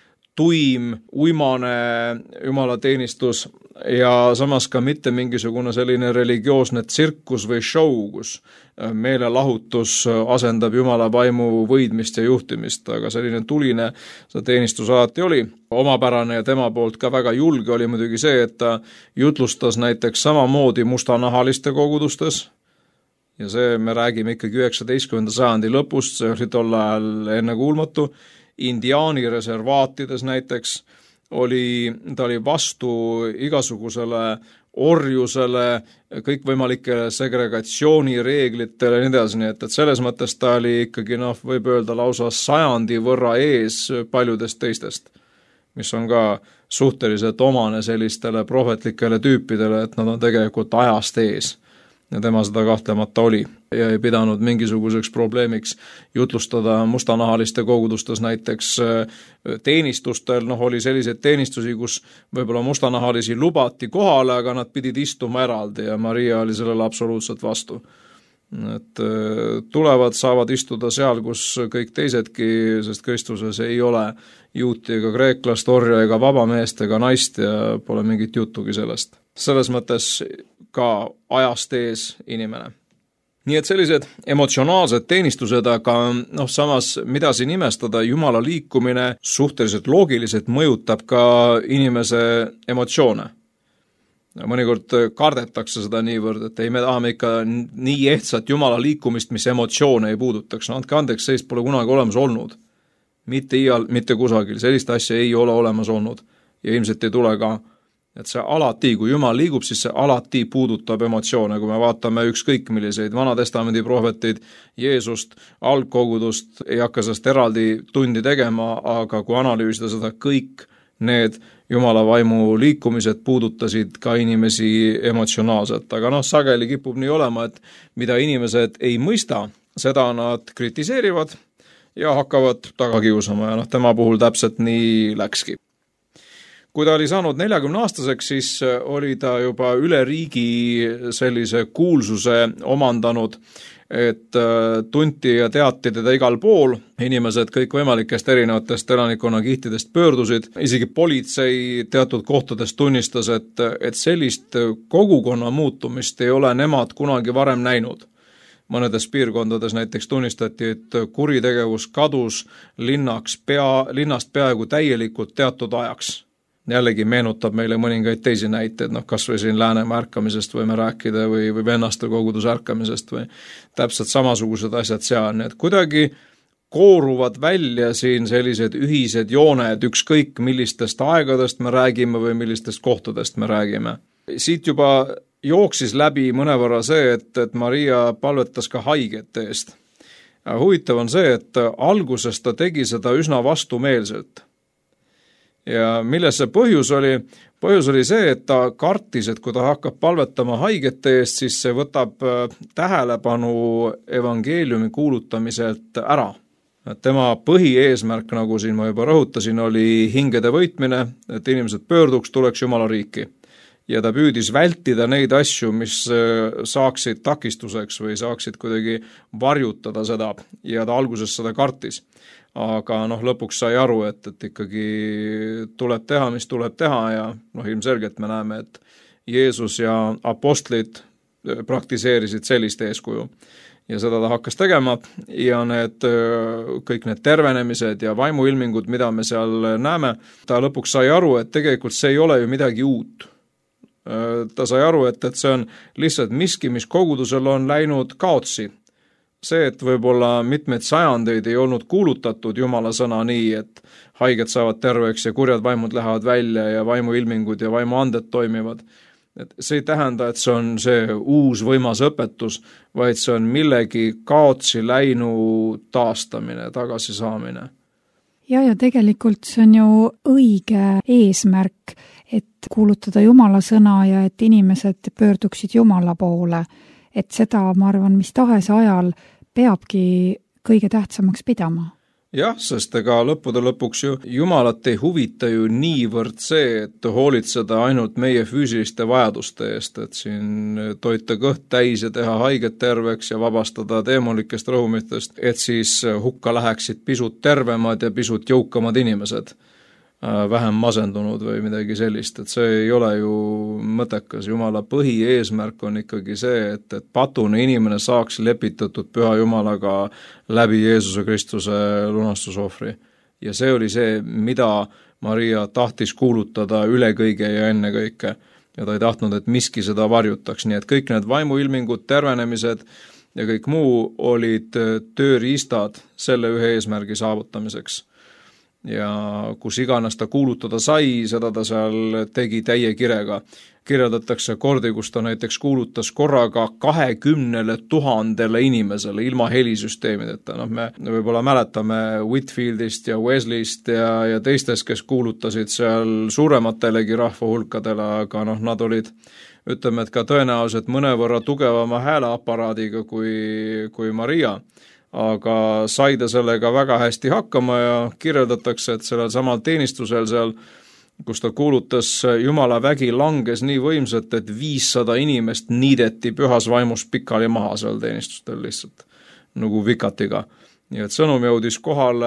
tuim, uimane jumalateenistus ja samas ka mitte mingisugune selline religioosne tsirkus või show, kus meelelahutus asendab Jumala vaimu võidmist ja juhtimist, aga selline tuline see teenistus alati oli. Omapärane ja tema poolt ka väga julge oli muidugi see, et ta jutlustas näiteks samamoodi mustanahaliste kogudustes ja see me räägime ikkagi üheksateistkümnenda sajandi lõpust, see oli tol ajal ennekuulmatu. Indiaani reservaatides näiteks oli, ta oli vastu igasugusele orjusele, kõikvõimalikele segregatsioonireeglitele ja nii edasi, nii et, et selles mõttes ta oli ikkagi, noh, võib öelda lausa sajandi võrra ees paljudest teistest, mis on ka suhteliselt omane sellistele prohvetlikele tüüpidele, et nad on tegelikult ajast ees. Ja tema seda kahtlemata oli ja ei pidanud mingisuguseks probleemiks jutlustada mustanahaliste kogudustes näiteks teenistustel, noh oli selliseid teenistusi, kus võib-olla mustanahalisi lubati kohale, aga nad pidid istuma eraldi ja Maria oli sellele absoluutselt vastu. Et tulevad, saavad istuda seal, kus kõik teisedki, sest Kristuses ei ole juuti ega kreeklast, orja ega vabameest ega naist ja pole mingit jutugi sellest. Selles mõttes ka ajast ees inimene. Nii et sellised emotsionaalsed teenistused, aga noh, samas mida siin imestada, Jumala liikumine suhteliselt loogiliselt mõjutab ka inimese emotsioone. Mõnikord kardetakse seda niivõrd, et ei, me tahame ikka nii ehtsat Jumala liikumist, mis emotsioone ei puudutaks. No andke andeks, sellist pole kunagi olemas olnud. Mitte iial, mitte kusagil. Sellist asja ei ole olemas olnud ja ilmselt ei tule ka. Et see alati, kui Jumal liigub, siis see alati puudutab emotsioone, kui me vaatame ükskõik milliseid Vanatestamendi prohveteid, Jeesust, algkogudust, ei hakka sellest eraldi tundi tegema, aga kui analüüsida seda, kõik need Jumala vaimu liikumised puudutasid ka inimesi emotsionaalselt, aga noh, sageli kipub nii olema, et mida inimesed ei mõista, seda nad kritiseerivad ja hakkavad taga kiusama ja noh, tema puhul täpselt nii läkski. Kui ta oli saanud neljakümne aastaseks, siis oli ta juba üle riigi sellise kuulsuse omandanud, et tunti ja teati teda igal pool. Inimesed kõik võimalikest erinevatest elanikkonna kihtidest pöördusid. Isegi politsei teatud kohtades tunnistas, et, et sellist kogukonna muutumist ei ole nemad kunagi varem näinud. Mõnedes piirkondades näiteks tunnistati, et kuritegevus kadus linnaks pea, linnast peaaegu täielikult teatud ajaks. Jällegi meenutab meile mõningaid teisi näiteid, noh kas või siin Läänemaa ärkamisest võime rääkida või, või vennaste koguduse ärkamisest või täpselt samasugused asjad seal, nii et kuidagi kooruvad välja siin sellised ühised jooned, ükskõik millistest aegadest me räägime või millistest kohtadest me räägime. Siit juba jooksis läbi mõnevõrra see, et, et Maria palvetas ka haigete eest. huvitav on see, et alguses ta tegi seda üsna vastumeelselt. Ja milles see põhjus oli? Põhjus oli see, et ta kartis, et kui ta hakkab palvetama haigete eest, siis see võtab tähelepanu evangeeliumi kuulutamiselt ära. Tema põhieesmärk, nagu siin ma juba rõhutasin, oli hingede võitmine, et inimesed pöörduks, tuleks Jumala riiki. Ja ta püüdis vältida neid asju, mis saaksid takistuseks või saaksid kuidagi varjutada seda, ja ta alguses seda kartis. Aga noh, lõpuks sai aru, et, et ikkagi tuleb teha, mis tuleb teha ja noh, ilmselgelt me näeme, et Jeesus ja apostlid praktiseerisid sellist eeskuju. Ja seda ta hakkas tegema ja need, kõik need tervenemised ja vaimuilmingud, mida me seal näeme, ta lõpuks sai aru, et tegelikult see ei ole ju midagi uut. Ta sai aru, et, et see on lihtsalt miski, mis kogudusel on läinud kaotsi. See, et võib-olla mitmeid sajandeid ei olnud kuulutatud Jumala sõna nii, et haiged saavad terveks ja kurjad vaimud lähevad välja ja vaimuilmingud ja vaimuanded toimivad. Et see ei tähenda, et see on see uus võimas õpetus, vaid see on millegi kaotsi läinu taastamine, tagasisaamine. Ja, ja tegelikult see on ju õige eesmärk, et kuulutada Jumala sõna ja et inimesed pöörduksid Jumala poole. Et seda, ma arvan, mis tahes ajal peabki kõige tähtsamaks pidama. Jah, sest ega lõppude lõpuks ju Jumalat ei huvita ju niivõrd see, et hoolitseda ainult meie füüsiliste vajaduste eest, et siin toita kõht täis ja teha haiget terveks ja vabastada teemolikest rõhumitest, et siis hukka läheksid pisut tervemad ja pisut jõukamad inimesed, vähem masendunud või midagi sellist, et see ei ole ju mõttekas. Jumala põhieesmärk on ikkagi see, et, et patune inimene saaks lepitatud Püha Jumalaga läbi Jeesuse Kristuse lunastusohvri. Ja see oli see, mida Maria tahtis kuulutada üle kõige ja enne kõike. Ja ta ei tahtnud, et miski seda varjutaks, nii et kõik need vaimuilmingud, tervenemised ja kõik muu olid tööriistad selle ühe eesmärgi saavutamiseks. Ja kus iganes ta kuulutada sai, seda ta seal tegi täie kirega. Kirjeldatakse kordi, kus ta näiteks kuulutas korraga kahekümnele tuhandele inimesele ilma helisüsteemideta. No, me võib-olla mäletame Whitfieldist ja Wesleyst ja, ja teistest, kes kuulutasid seal suurematelegi rahvahulkadele, aga noh, nad olid, ütleme, et ka tõenäoliselt mõnevõrra tugevama hääleaparaadiga kui, kui Maria. Aga sai ta sellega väga hästi hakkama ja kirjeldatakse, et sellel samal teenistusel seal, kus ta kuulutas, Jumala vägi langes nii võimsalt, et viissada inimest niideti pühas vaimus pikali maha seal teenistustel lihtsalt, nagu vikatiga. Nii et sõnum jõudis kohale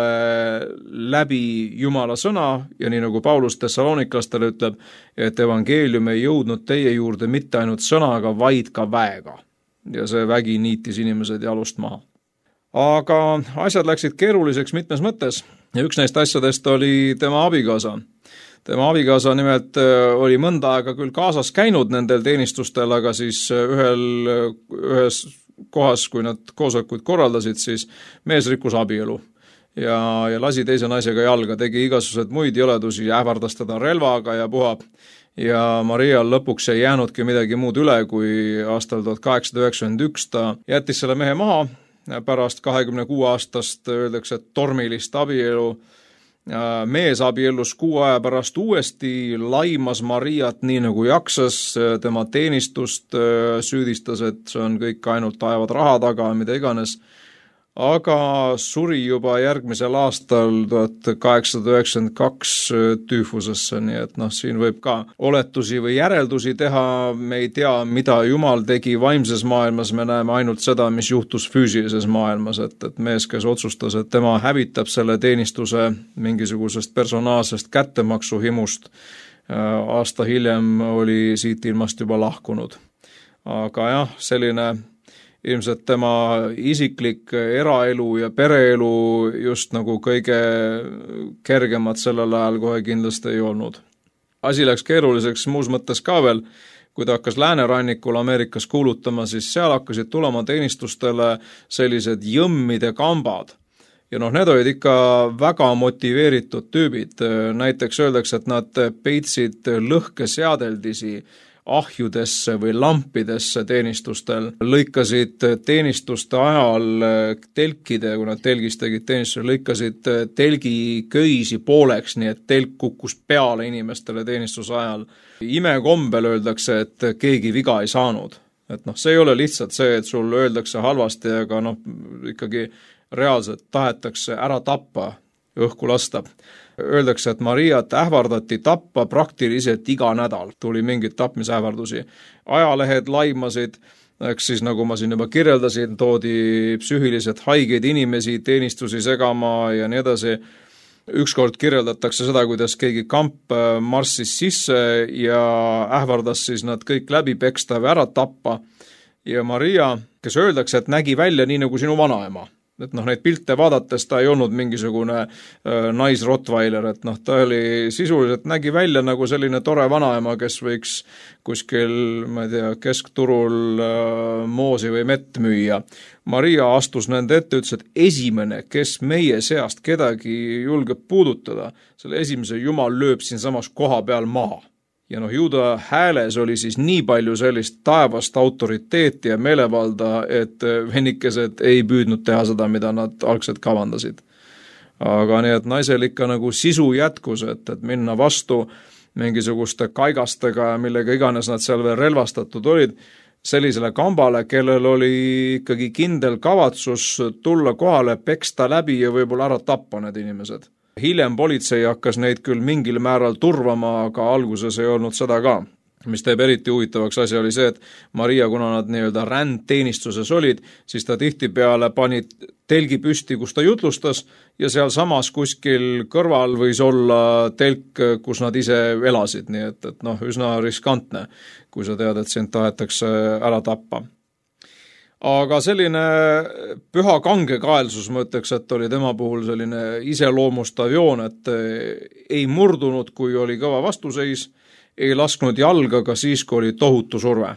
läbi Jumala sõna ja nii nagu Paulus Thessalonikastele ütleb, et evangeelium ei jõudnud teie juurde mitte ainult sõnaga, vaid ka väega. Ja see vägi niitis inimesed jalust maha. Aga asjad läksid keeruliseks mitmes mõttes ja üks neist asjadest oli tema abikaasa. Tema abikaasa nimelt oli mõnda aega küll kaasas käinud nendel teenistustel, aga siis ühel, ühes kohas, kui nad koosolekuid korraldasid, siis mees rikkus abielu ja, ja lasi teise naisega jalga, tegi igasugused muid jõledusi ja ähvardas teda relvaga ja puhab. Ja Marial lõpuks ei jäänudki midagi muud üle, kui aastal tuhat kaheksasada üheksakümmend üks ta jättis selle mehe maha. Pärast kahekümne kuue aastast öeldakse, et tormilist abielu. Mees abiellus kuu aja pärast uuesti, laimas Mariat nii nagu jaksas, tema teenistust süüdistas, et see on kõik ainult taevad raha taga, mida iganes. Aga suri juba järgmisel aastal tuhat kaheksasada üheksakümmend kaks tüüfusesse, nii et noh, siin võib ka oletusi või järeldusi teha, me ei tea, mida Jumal tegi vaimses maailmas, me näeme ainult seda, mis juhtus füüsilises maailmas, et, et mees, kes otsustas, et tema hävitab selle teenistuse mingisugusest personaalsest kättemaksuhimust, aasta hiljem oli siit ilmast juba lahkunud. Aga jah, selline ilmselt tema isiklik eraelu ja pereelu just nagu kõige kergemad sellel ajal kohe kindlasti ei olnud. Asi läks keeruliseks muus mõttes ka veel, kui ta hakkas läänerannikul Ameerikas kuulutama, siis seal hakkasid tulema teenistustele sellised jõmmide kambad. Ja noh, need olid ikka väga motiveeritud tüübid. Näiteks öeldakse, et nad peitsid lõhkeseadeldisi ahjudesse või lampidesse teenistustel, lõikasid teenistuste ajal telkide, kui nad telgis tegid teenistuse, lõikasid telgi köisi pooleks, nii et telk kukkus peale inimestele teenistuse ajal. Imekombel öeldakse, et keegi viga ei saanud. Et noh, see ei ole lihtsalt see, et sul öeldakse halvasti, aga noh, ikkagi reaalselt tahetakse ära tappa, õhku lasta. Öeldakse, et Mariat ähvardati tappa praktiliselt iga nädal. Tuli mingid tapmisähvardusi. Ajalehed laimasid, eks siis nagu ma siin juba kirjeldasin, toodi psüühiliselt haigeid inimesi teenistusi segama ja nii edasi. Ükskord kirjeldatakse seda, kuidas keegi kamp marssis sisse ja ähvardas siis nad kõik läbi peksta või ära tappa. Ja Maria, kes öeldakse, et nägi välja nii nagu sinu vanaema. Et noh, neid pilte vaadates ta ei olnud mingisugune äh, naisrottweiler, et noh, ta oli sisuliselt, nägi välja nagu selline tore vanaema, kes võiks kuskil, ma ei tea, keskturul äh, moosi või mett müüa. Maria astus nende ette, ütles, et esimene, kes meie seast kedagi julgeb puudutada, selle esimese jumal lööb siin samas koha peal maha. Ja noh, juuda hääles oli siis nii palju sellist taevast autoriteeti ja meelevalda, et vennikesed ei püüdnud teha seda, mida nad algselt kavandasid. Aga nii, et naisel ikka nagu sisu jätkus, et, et minna vastu mingisuguste kaigastega ja millega iganes nad seal veel relvastatud olid, sellisele kambale, kellel oli ikkagi kindel kavatsus tulla kohale, peksta läbi ja võib-olla ära tappa need inimesed. Hiljem politsei hakkas neid küll mingil määral turvama, aga alguses ei olnud seda ka. Mis teeb eriti huvitavaks asi oli see, et Maria, kuna nad nii-öelda rändteenistuses olid, siis ta tihtipeale pani telgi püsti, kus ta jutlustas, ja seal samas kuskil kõrval võis olla telk, kus nad ise elasid, nii et, et noh, üsna riskantne, kui sa tead, et sind tahetakse ära tappa. Aga selline püha kangekaelsus, ma ütleks, et oli tema puhul selline iseloomustav joon, et ei murdunud, kui oli kõva vastuseis, ei lasknud jalga ka siis, kui oli tohutu surve.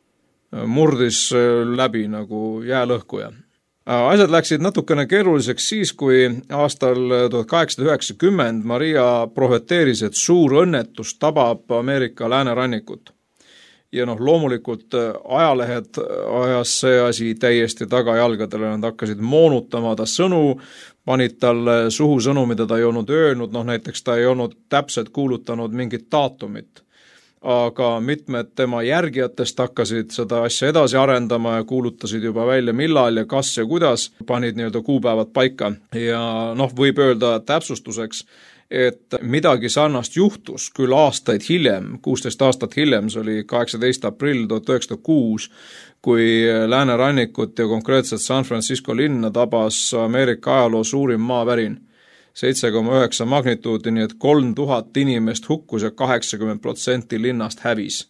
Murdis läbi nagu jäälõhkuja. Asjad läksid natukene keeruliseks siis, kui aastal tuhat kaheksasada üheksakümmend Maria profeteeris, et suur õnnetus tabab Ameerika läänerannikut. Ja noh, loomulikult ajalehed ajas see asi täiesti tagajalgadele, nad hakkasid moonutama ta sõnu, panid talle suhu sõnu, mida ta ei olnud öelnud, noh näiteks ta ei olnud täpselt kuulutanud mingit daatumit. Aga mitmed tema järgijatest hakkasid seda asja edasi arendama ja kuulutasid juba välja millal ja kas ja kuidas, panid nii-öelda kuupäevad paika. Ja noh, võib öelda täpsustuseks, et midagi sarnast juhtus küll aastaid hiljem, kuusteist aastat hiljem, see oli kaheksateistkümnes aprill tuhat üheksasada kuus, kui läänerannikut ja konkreetselt San Francisco linna tabas Ameerika ajaloo suurim maavärin. seitse koma üheksa magnituudi, nii et kolm tuhat inimest hukkus ja kaheksakümmend protsenti linnast hävis.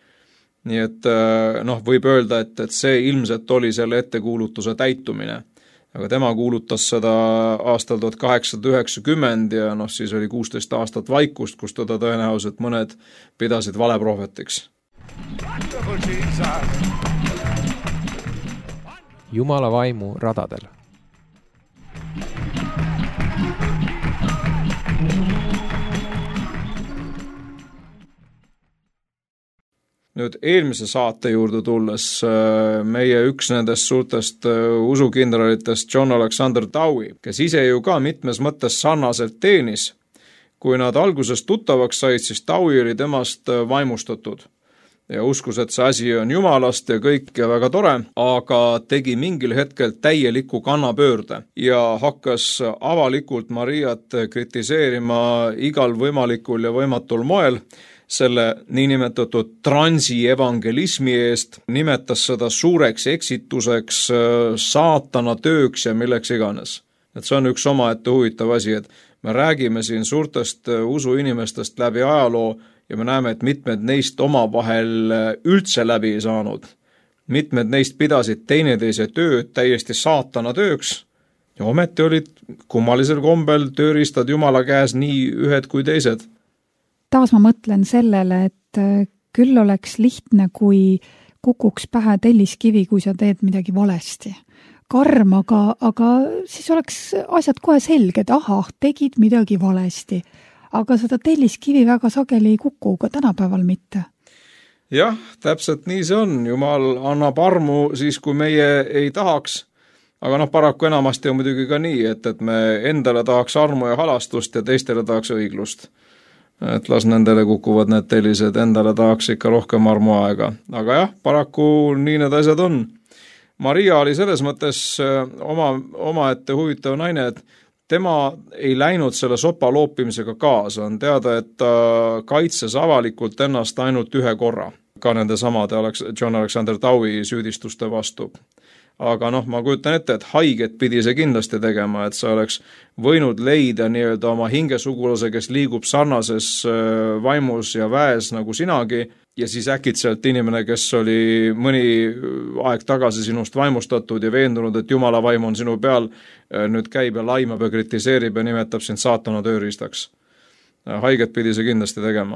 Nii et noh, võib öelda, et, et see ilmselt oli selle ettekuulutuse täitumine. Aga tema kuulutas seda aastal tuhat kaheksasada üheksakümmend ja noh, siis oli kuusteist aastat vaikust, kus teda tõenäoliselt mõned pidasid valeprohvetiks. Jumala vaimu radadel. Nüüd eelmise saate juurde tulles meie üks nendest suurtest usukindralitest John Alexander Dowie, kes ise ju ka mitmes mõttes sarnaselt teenis. Kui nad alguses tuttavaks said, siis Dowie oli temast vaimustatud ja uskus, et see asi on jumalast ja kõik ja väga tore, aga tegi mingil hetkel täieliku kannapöörde ja hakkas avalikult Mariat kritiseerima igal võimalikul ja võimatul moel. Selle niinimetatud transievangelismi eest, nimetas seda suureks eksituseks, saatana tööks ja milleks iganes. Et see on üks omaette huvitav asi, et me räägime siin suurtest usuinimestest läbi ajaloo ja me näeme, et mitmed neist omavahel üldse läbi ei saanud. Mitmed neist pidasid teineteise tööd täiesti saatana tööks ja ometi olid kummalisel kombel tööriistad Jumala käes nii ühed kui teised. Taas ma mõtlen sellele, et küll oleks lihtne, kui kukuks pähe telliskivi, kui sa teed midagi valesti. Karm, aga, aga siis oleks asjad kohe selged, ahah, tegid midagi valesti. Aga seda telliskivi väga sageli ei kuku, ka tänapäeval mitte. jah, täpselt nii see on. Jumal annab armu siis, kui meie ei tahaks. Aga noh, paraku enamasti on muidugi ka nii, et, et me endale tahaks armu ja halastust ja teistele tahaks õiglust. Et las nendele kukuvad need tellised, endale tahaks ikka rohkem armu aega. Aga jah, paraku nii need asjad on. Maria oli selles mõttes oma, oma ette huvitav naine, et tema ei läinud selle sopa loopimisega kaasa. On teada, et ta kaitses avalikult ennast ainult ühe korra, ka nende samade John Alexander Dowie süüdistuste vastu. Aga noh, ma kujutan ette, et haiget pidi see kindlasti tegema, et sa oleks võinud leida nii-öelda oma hingesugulase, kes liigub sarnases vaimus ja väes nagu sinagi, ja siis äkitselt inimene, kes oli mõni aeg tagasi sinust vaimustatud ja veendunud, et Jumala vaim on sinu peal, nüüd käib ja laimab ja kritiseerib ja nimetab sind saatana tööriistaks. Haiget pidi see kindlasti tegema.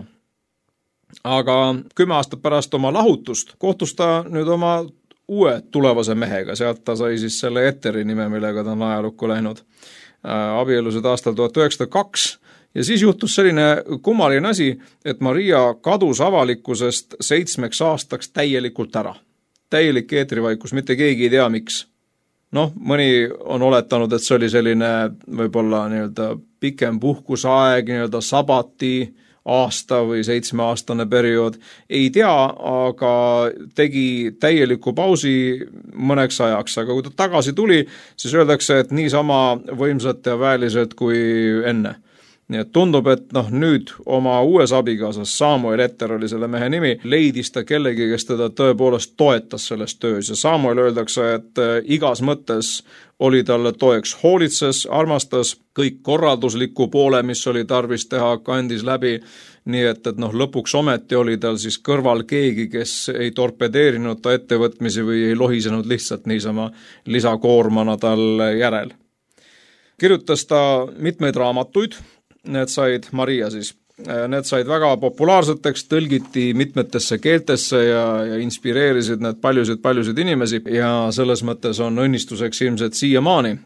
Aga kümme aastat pärast oma lahutust kohtus ta nüüd oma uue tulevase mehega, sealt ta sai siis selle Etteri nime, millega ta on ajalukku läinud. Abielusid aastal tuhat üheksasada kaks ja siis juhtus selline kummaline asi, et Maria kadus avalikkusest seitsmeks aastaks täielikult ära. Täielik eetrivaikus, mitte keegi ei tea miks. Noh, mõni on oletanud, et see oli selline võib-olla nii-öelda pikem puhkusaeg, nii-öelda sabati aasta või seitsmeaastane periood, ei tea, aga tegi täieliku pausi mõneks ajaks, aga kui ta tagasi tuli, siis öeldakse, et niisama võimsalt ja väeliselt kui enne. Nii et tundub, et noh, nüüd oma uues abikaasas, Samuel Etter oli selle mehe nimi, leidis ta kellegi, kes teda tõepoolest toetas selles töös ja Samuel öeldakse, et igas mõttes oli talle toeks, hoolitses, armastas kõik korraldusliku poole, mis oli tarvis teha, kandis läbi, nii et, et noh, lõpuks ometi oli tal siis kõrval keegi, kes ei torpedeerinud ta ettevõtmisi või ei lohisenud lihtsalt niisama lisakoormana tal järel. Kirjutas ta mitmeid raamatuid, need said Maria siis. Need said väga populaarseteks, tõlgiti mitmetesse keeltesse ja, ja inspireerisid need paljusid-paljusid inimesi ja selles mõttes on õnnistuseks ilmselt siiamaani.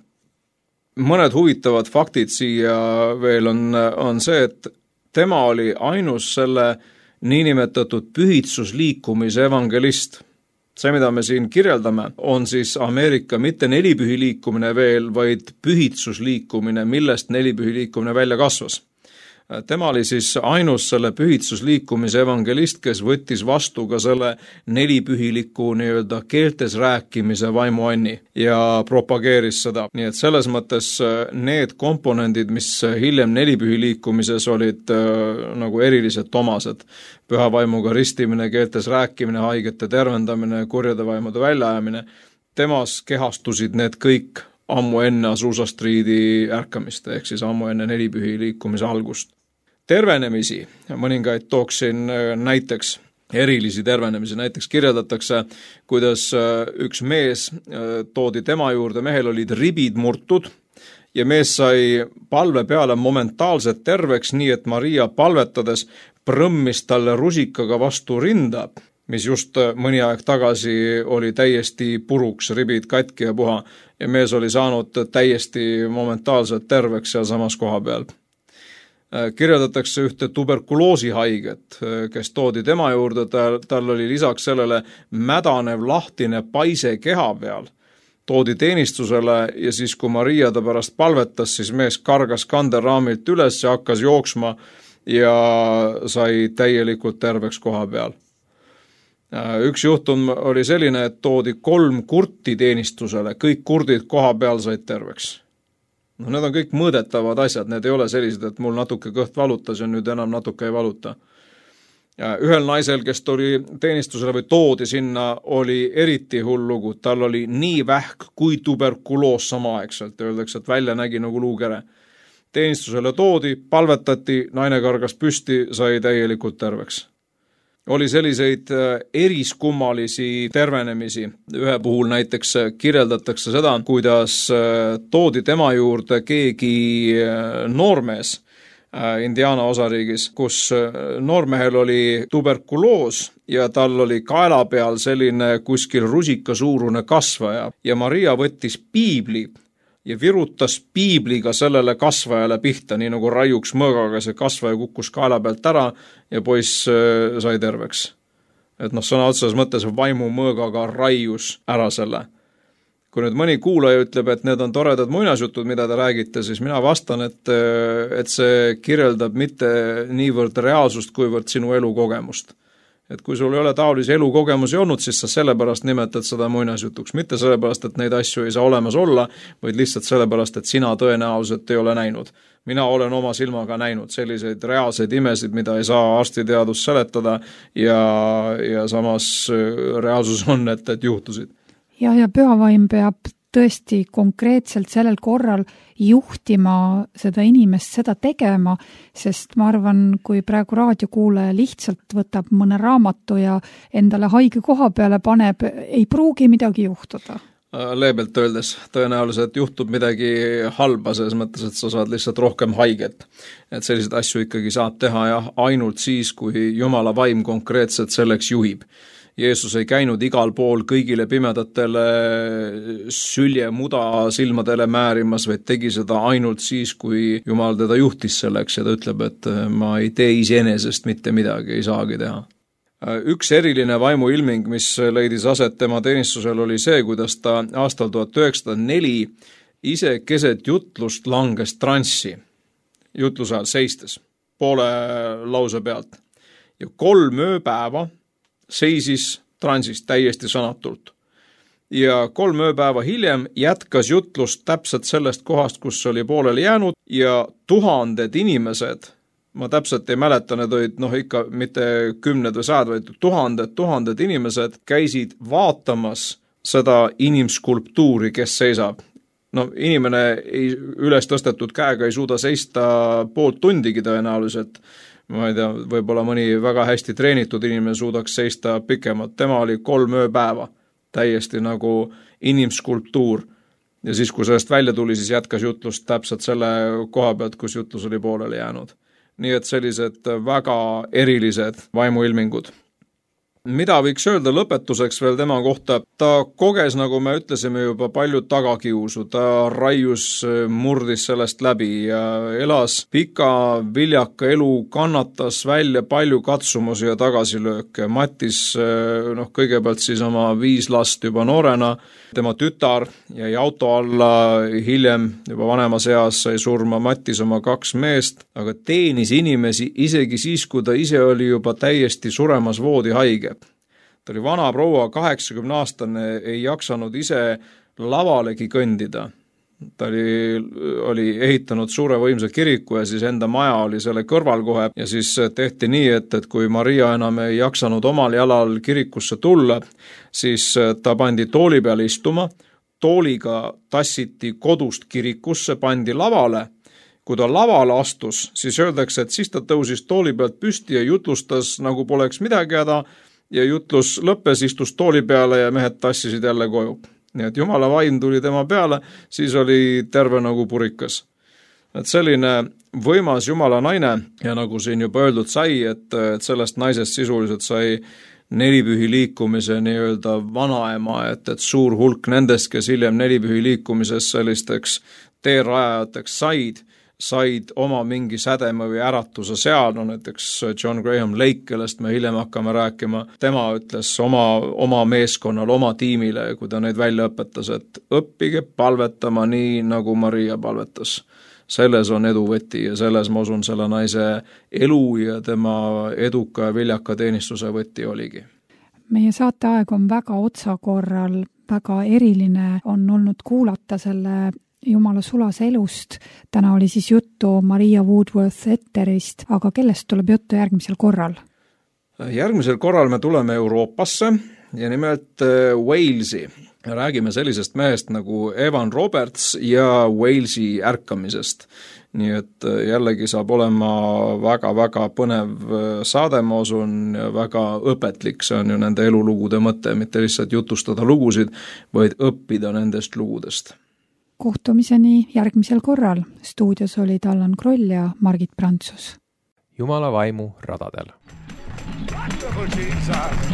Mõned huvitavad faktid siia veel on, on see, et tema oli ainus selle niinimetatud pühitsusliikumise evangelist. See, mida me siin kirjeldame, on siis Ameerika mitte nelipühi liikumine veel, vaid pühitsusliikumine, millest nelipühi liikumine välja kasvas. Tema oli siis ainus selle pühitsusliikumise evangelist, kes võttis vastu ka selle nelipühiliku nii-öelda keeltes rääkimise vaimuanni ja propageeris seda. Nii et selles mõttes need komponendid, mis hiljem nelipühi liikumises olid äh, nagu erilised tomased, püha vaimuga ristimine, keeltes rääkimine, haigete tervendamine, kurjade vaimude väljaajamine, temas kehastusid need kõik ammu enne Azusa Streeti ärkamist, ehk siis ammu enne nelipühi liikumise algust. Tervenemisi, mõningaid tooksin näiteks, erilisi tervenemisi, näiteks kirjeldatakse, kuidas üks mees toodi tema juurde, mehel olid ribid murtud ja mees sai palve peale momentaalselt terveks, nii et Maria palvetades prõmmis talle rusikaga vastu rinda, mis just mõni aeg tagasi oli täiesti puruks, ribid katki ja puha ja mees oli saanud täiesti momentaalselt terveks seal samas koha peal. Kirjeldatakse ühte tuberkuloosihaiget, kes toodi tema juurde, tal, tal oli lisaks sellele mädanev lahtine paise keha peal, toodi teenistusele ja siis, kui Maria ta pärast palvetas, siis mees kargas kanderaamilt üles ja hakkas jooksma ja sai täielikult terveks koha peal. Üks juhtum oli selline, et toodi kolm kurti teenistusele, kõik kurdid koha peal said terveks. No, need on kõik mõõdetavad asjad, need ei ole sellised, et mul natuke kõht valutas ja nüüd enam natuke ei valuta. Ja ühel naisel, kes tuli teenistusele või toodi sinna, oli eriti hull lugu, tal oli nii vähk kui tuberkuloos samaaegselt, öeldakse, et välja nägi nagu luukere. Teenistusele toodi, palvetati, naine kargas püsti, sai täielikult terveks. Oli selliseid eriskummalisi tervenemisi. Ühe puhul näiteks kirjeldatakse seda, kuidas toodi tema juurde keegi noormees Indiana osariigis, kus noormehel oli tuberkuloos ja tal oli kaela peal selline kuskil rusikasuurune kasvaja ja Maria võttis piibli ja virutas piibliga sellele kasvajale pihta, nii nagu raiuks mõõgaga, see kasvaja kukkus kaela pealt ära ja poiss sai terveks. et noh, sõna otseses mõttes vaimu mõõgaga raius ära selle. Kui nüüd mõni kuulaja ütleb, et need on toredad muinasjutud, mida te räägite, siis mina vastan, et, et see kirjeldab mitte niivõrd reaalsust, kuivõrd sinu elukogemust. Et kui sul ei ole taolisi elukogemusi olnud, siis sa sellepärast nimetad seda muinasjutuks, mitte sellepärast, et neid asju ei saa olemas olla, vaid lihtsalt sellepärast, et sina tõenäoliselt ei ole näinud. Mina olen oma silmaga näinud selliseid reaalseid imesid, mida ei saa arstiteadus seletada ja, ja samas reaalsus on, et, et juhtusid. Ja, ja pühavaim peab tõesti konkreetselt sellel korral juhtima seda inimest seda tegema, sest ma arvan, kui praegu raadiokuulaja lihtsalt võtab mõne raamatu ja endale haige koha peale paneb, ei pruugi midagi juhtuda. Leebelt öeldes tõenäoliselt juhtub midagi halba, selles mõttes, et sa saad lihtsalt rohkem haiget. Et selliseid asju ikkagi saab teha ja ainult siis, kui Jumala vaim konkreetselt selleks juhib. Jeesus ei käinud igal pool kõigile pimedatele sülje muda silmadele määrimas, vaid tegi seda ainult siis, kui Jumal teda juhtis selleks ja ta ütleb, et ma ei tee iseenesest mitte midagi, ei saagi teha. Üks eriline vaimuilming, mis leidis aset tema teenistusel, oli see, kuidas ta aastal tuhat üheksasada neli ise keset jutlust langes transsi, jutluse ajal seistes, poole lause pealt. Ja kolm ööpäeva seisis transis täiesti sõnatult. Ja kolm ööpäeva hiljem jätkas jutlust täpselt sellest kohast, kus oli pooleli jäänud ja tuhanded inimesed, ma täpselt ei mäleta, need olid noh ikka mitte kümned või sajad, vaid tuhanded, tuhanded inimesed käisid vaatamas seda inimskulptuuri, kes seisab. No inimene ei, üles tõstetud käega ei suuda seista poolt tundigi tõenäoliselt. Ma ei tea, võib-olla mõni väga hästi treenitud inimene suudaks seista pikemalt. Tema oli kolm ööpäeva täiesti nagu inimskulptuur. Ja siis, kui sellest välja tuli, siis jätkas jutlust täpselt selle koha pealt, kus jutlus oli pooleli jäänud. Nii et sellised väga erilised vaimuilmingud. Mida võiks öelda lõpetuseks veel tema kohta? Ta koges, nagu me ütlesime juba, palju tagakiusu. Ta raius, murdis sellest läbi ja elas pika viljaka elu, kannatas välja palju katsumusi ja tagasilööke. Mattis, noh, kõigepealt siis oma viis last juba noorena, tema tütar jäi auto alla, hiljem juba vanemas eas sai surma Mattis oma kaks meest, aga teenis inimesi isegi siis, kui ta ise oli juba täiesti suremas voodihaige. Ta oli vana proua, kaheksakümne aastane, ei jaksanud ise lavalegi kõndida. Ta oli, oli ehitanud suure võimsa kiriku ja siis enda maja oli selle kõrval kohe ja siis tehti nii, et, et kui Maria enam ei jaksanud omal jalal kirikusse tulla, siis ta pandi tooli peale istuma, tooliga tassiti kodust kirikusse, pandi lavale. Kui ta lavale astus, siis öeldakse, et siis ta tõusis tooli pealt püsti ja jutlustas, nagu poleks midagi häda, ja jutlus lõppes, istus tooli peale ja mehed tassisid jälle koju. Nii et Jumala vaim tuli tema peale, siis oli terve nagu purikas. Et selline võimas Jumala naine ja nagu siin juba öeldud sai, et, et sellest naisest sisuliselt sai nelipühi liikumise nii-öelda vanaema, et, et suur hulk nendest, kes hiljem nelipühi liikumises sellisteks teerajajateks said, said oma mingi sädeme või äratuse seal, no näiteks John Graham Lake, kellest me hiljem hakkame rääkima, tema ütles oma, oma meeskonnal, oma tiimile, kui ta neid välja õpetas, et õppige palvetama nii, nagu Maria palvetas. Selles on edu võti ja selles, ma usun, selle naise elu ja tema eduka ja viljaka teenistuse võti oligi. Meie saateaeg on väga otsakorral, väga eriline on olnud kuulata selle Jumala sulase elust. Täna oli siis juttu Maria Woodworth Etterist, aga kellest tuleb juttu järgmisel korral? Järgmisel korral me tuleme Euroopasse ja nimelt Walesi. Räägime sellisest mehest nagu Evan Roberts ja Walesi ärkamisest. Nii et jällegi saab olema väga-väga põnev saade, ma usun, väga õpetlik. See on ju nende elulugude mõte, mitte lihtsalt jutustada lugusid, vaid õppida nendest lugudest. Kohtumiseni järgmisel korral. Stuudios olid Allan Kroll ja Margit Prantsus. Jumala vaimu radadel. Wonderful Jesus.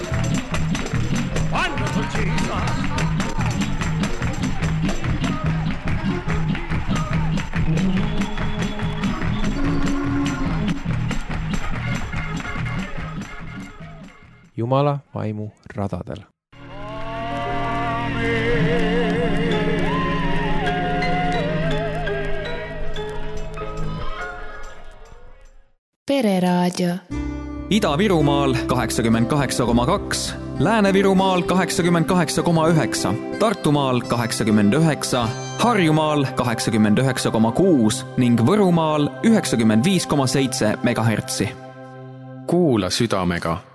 Wonderful Jesus. Jumala vaimu radadel. Pereraadio. Ida-Virumaal kaheksakümmend kaheksa koma kaks, Lääne-Virumaal kaheksakümmend kaheksa koma üheksa, Tartumaal kaheksakümmend üheksa, Harjumaal kaheksakümmend üheksa koma kuus ning Võrumaal üheksakümmend viis koma seitse megahertsi. Kuula südamega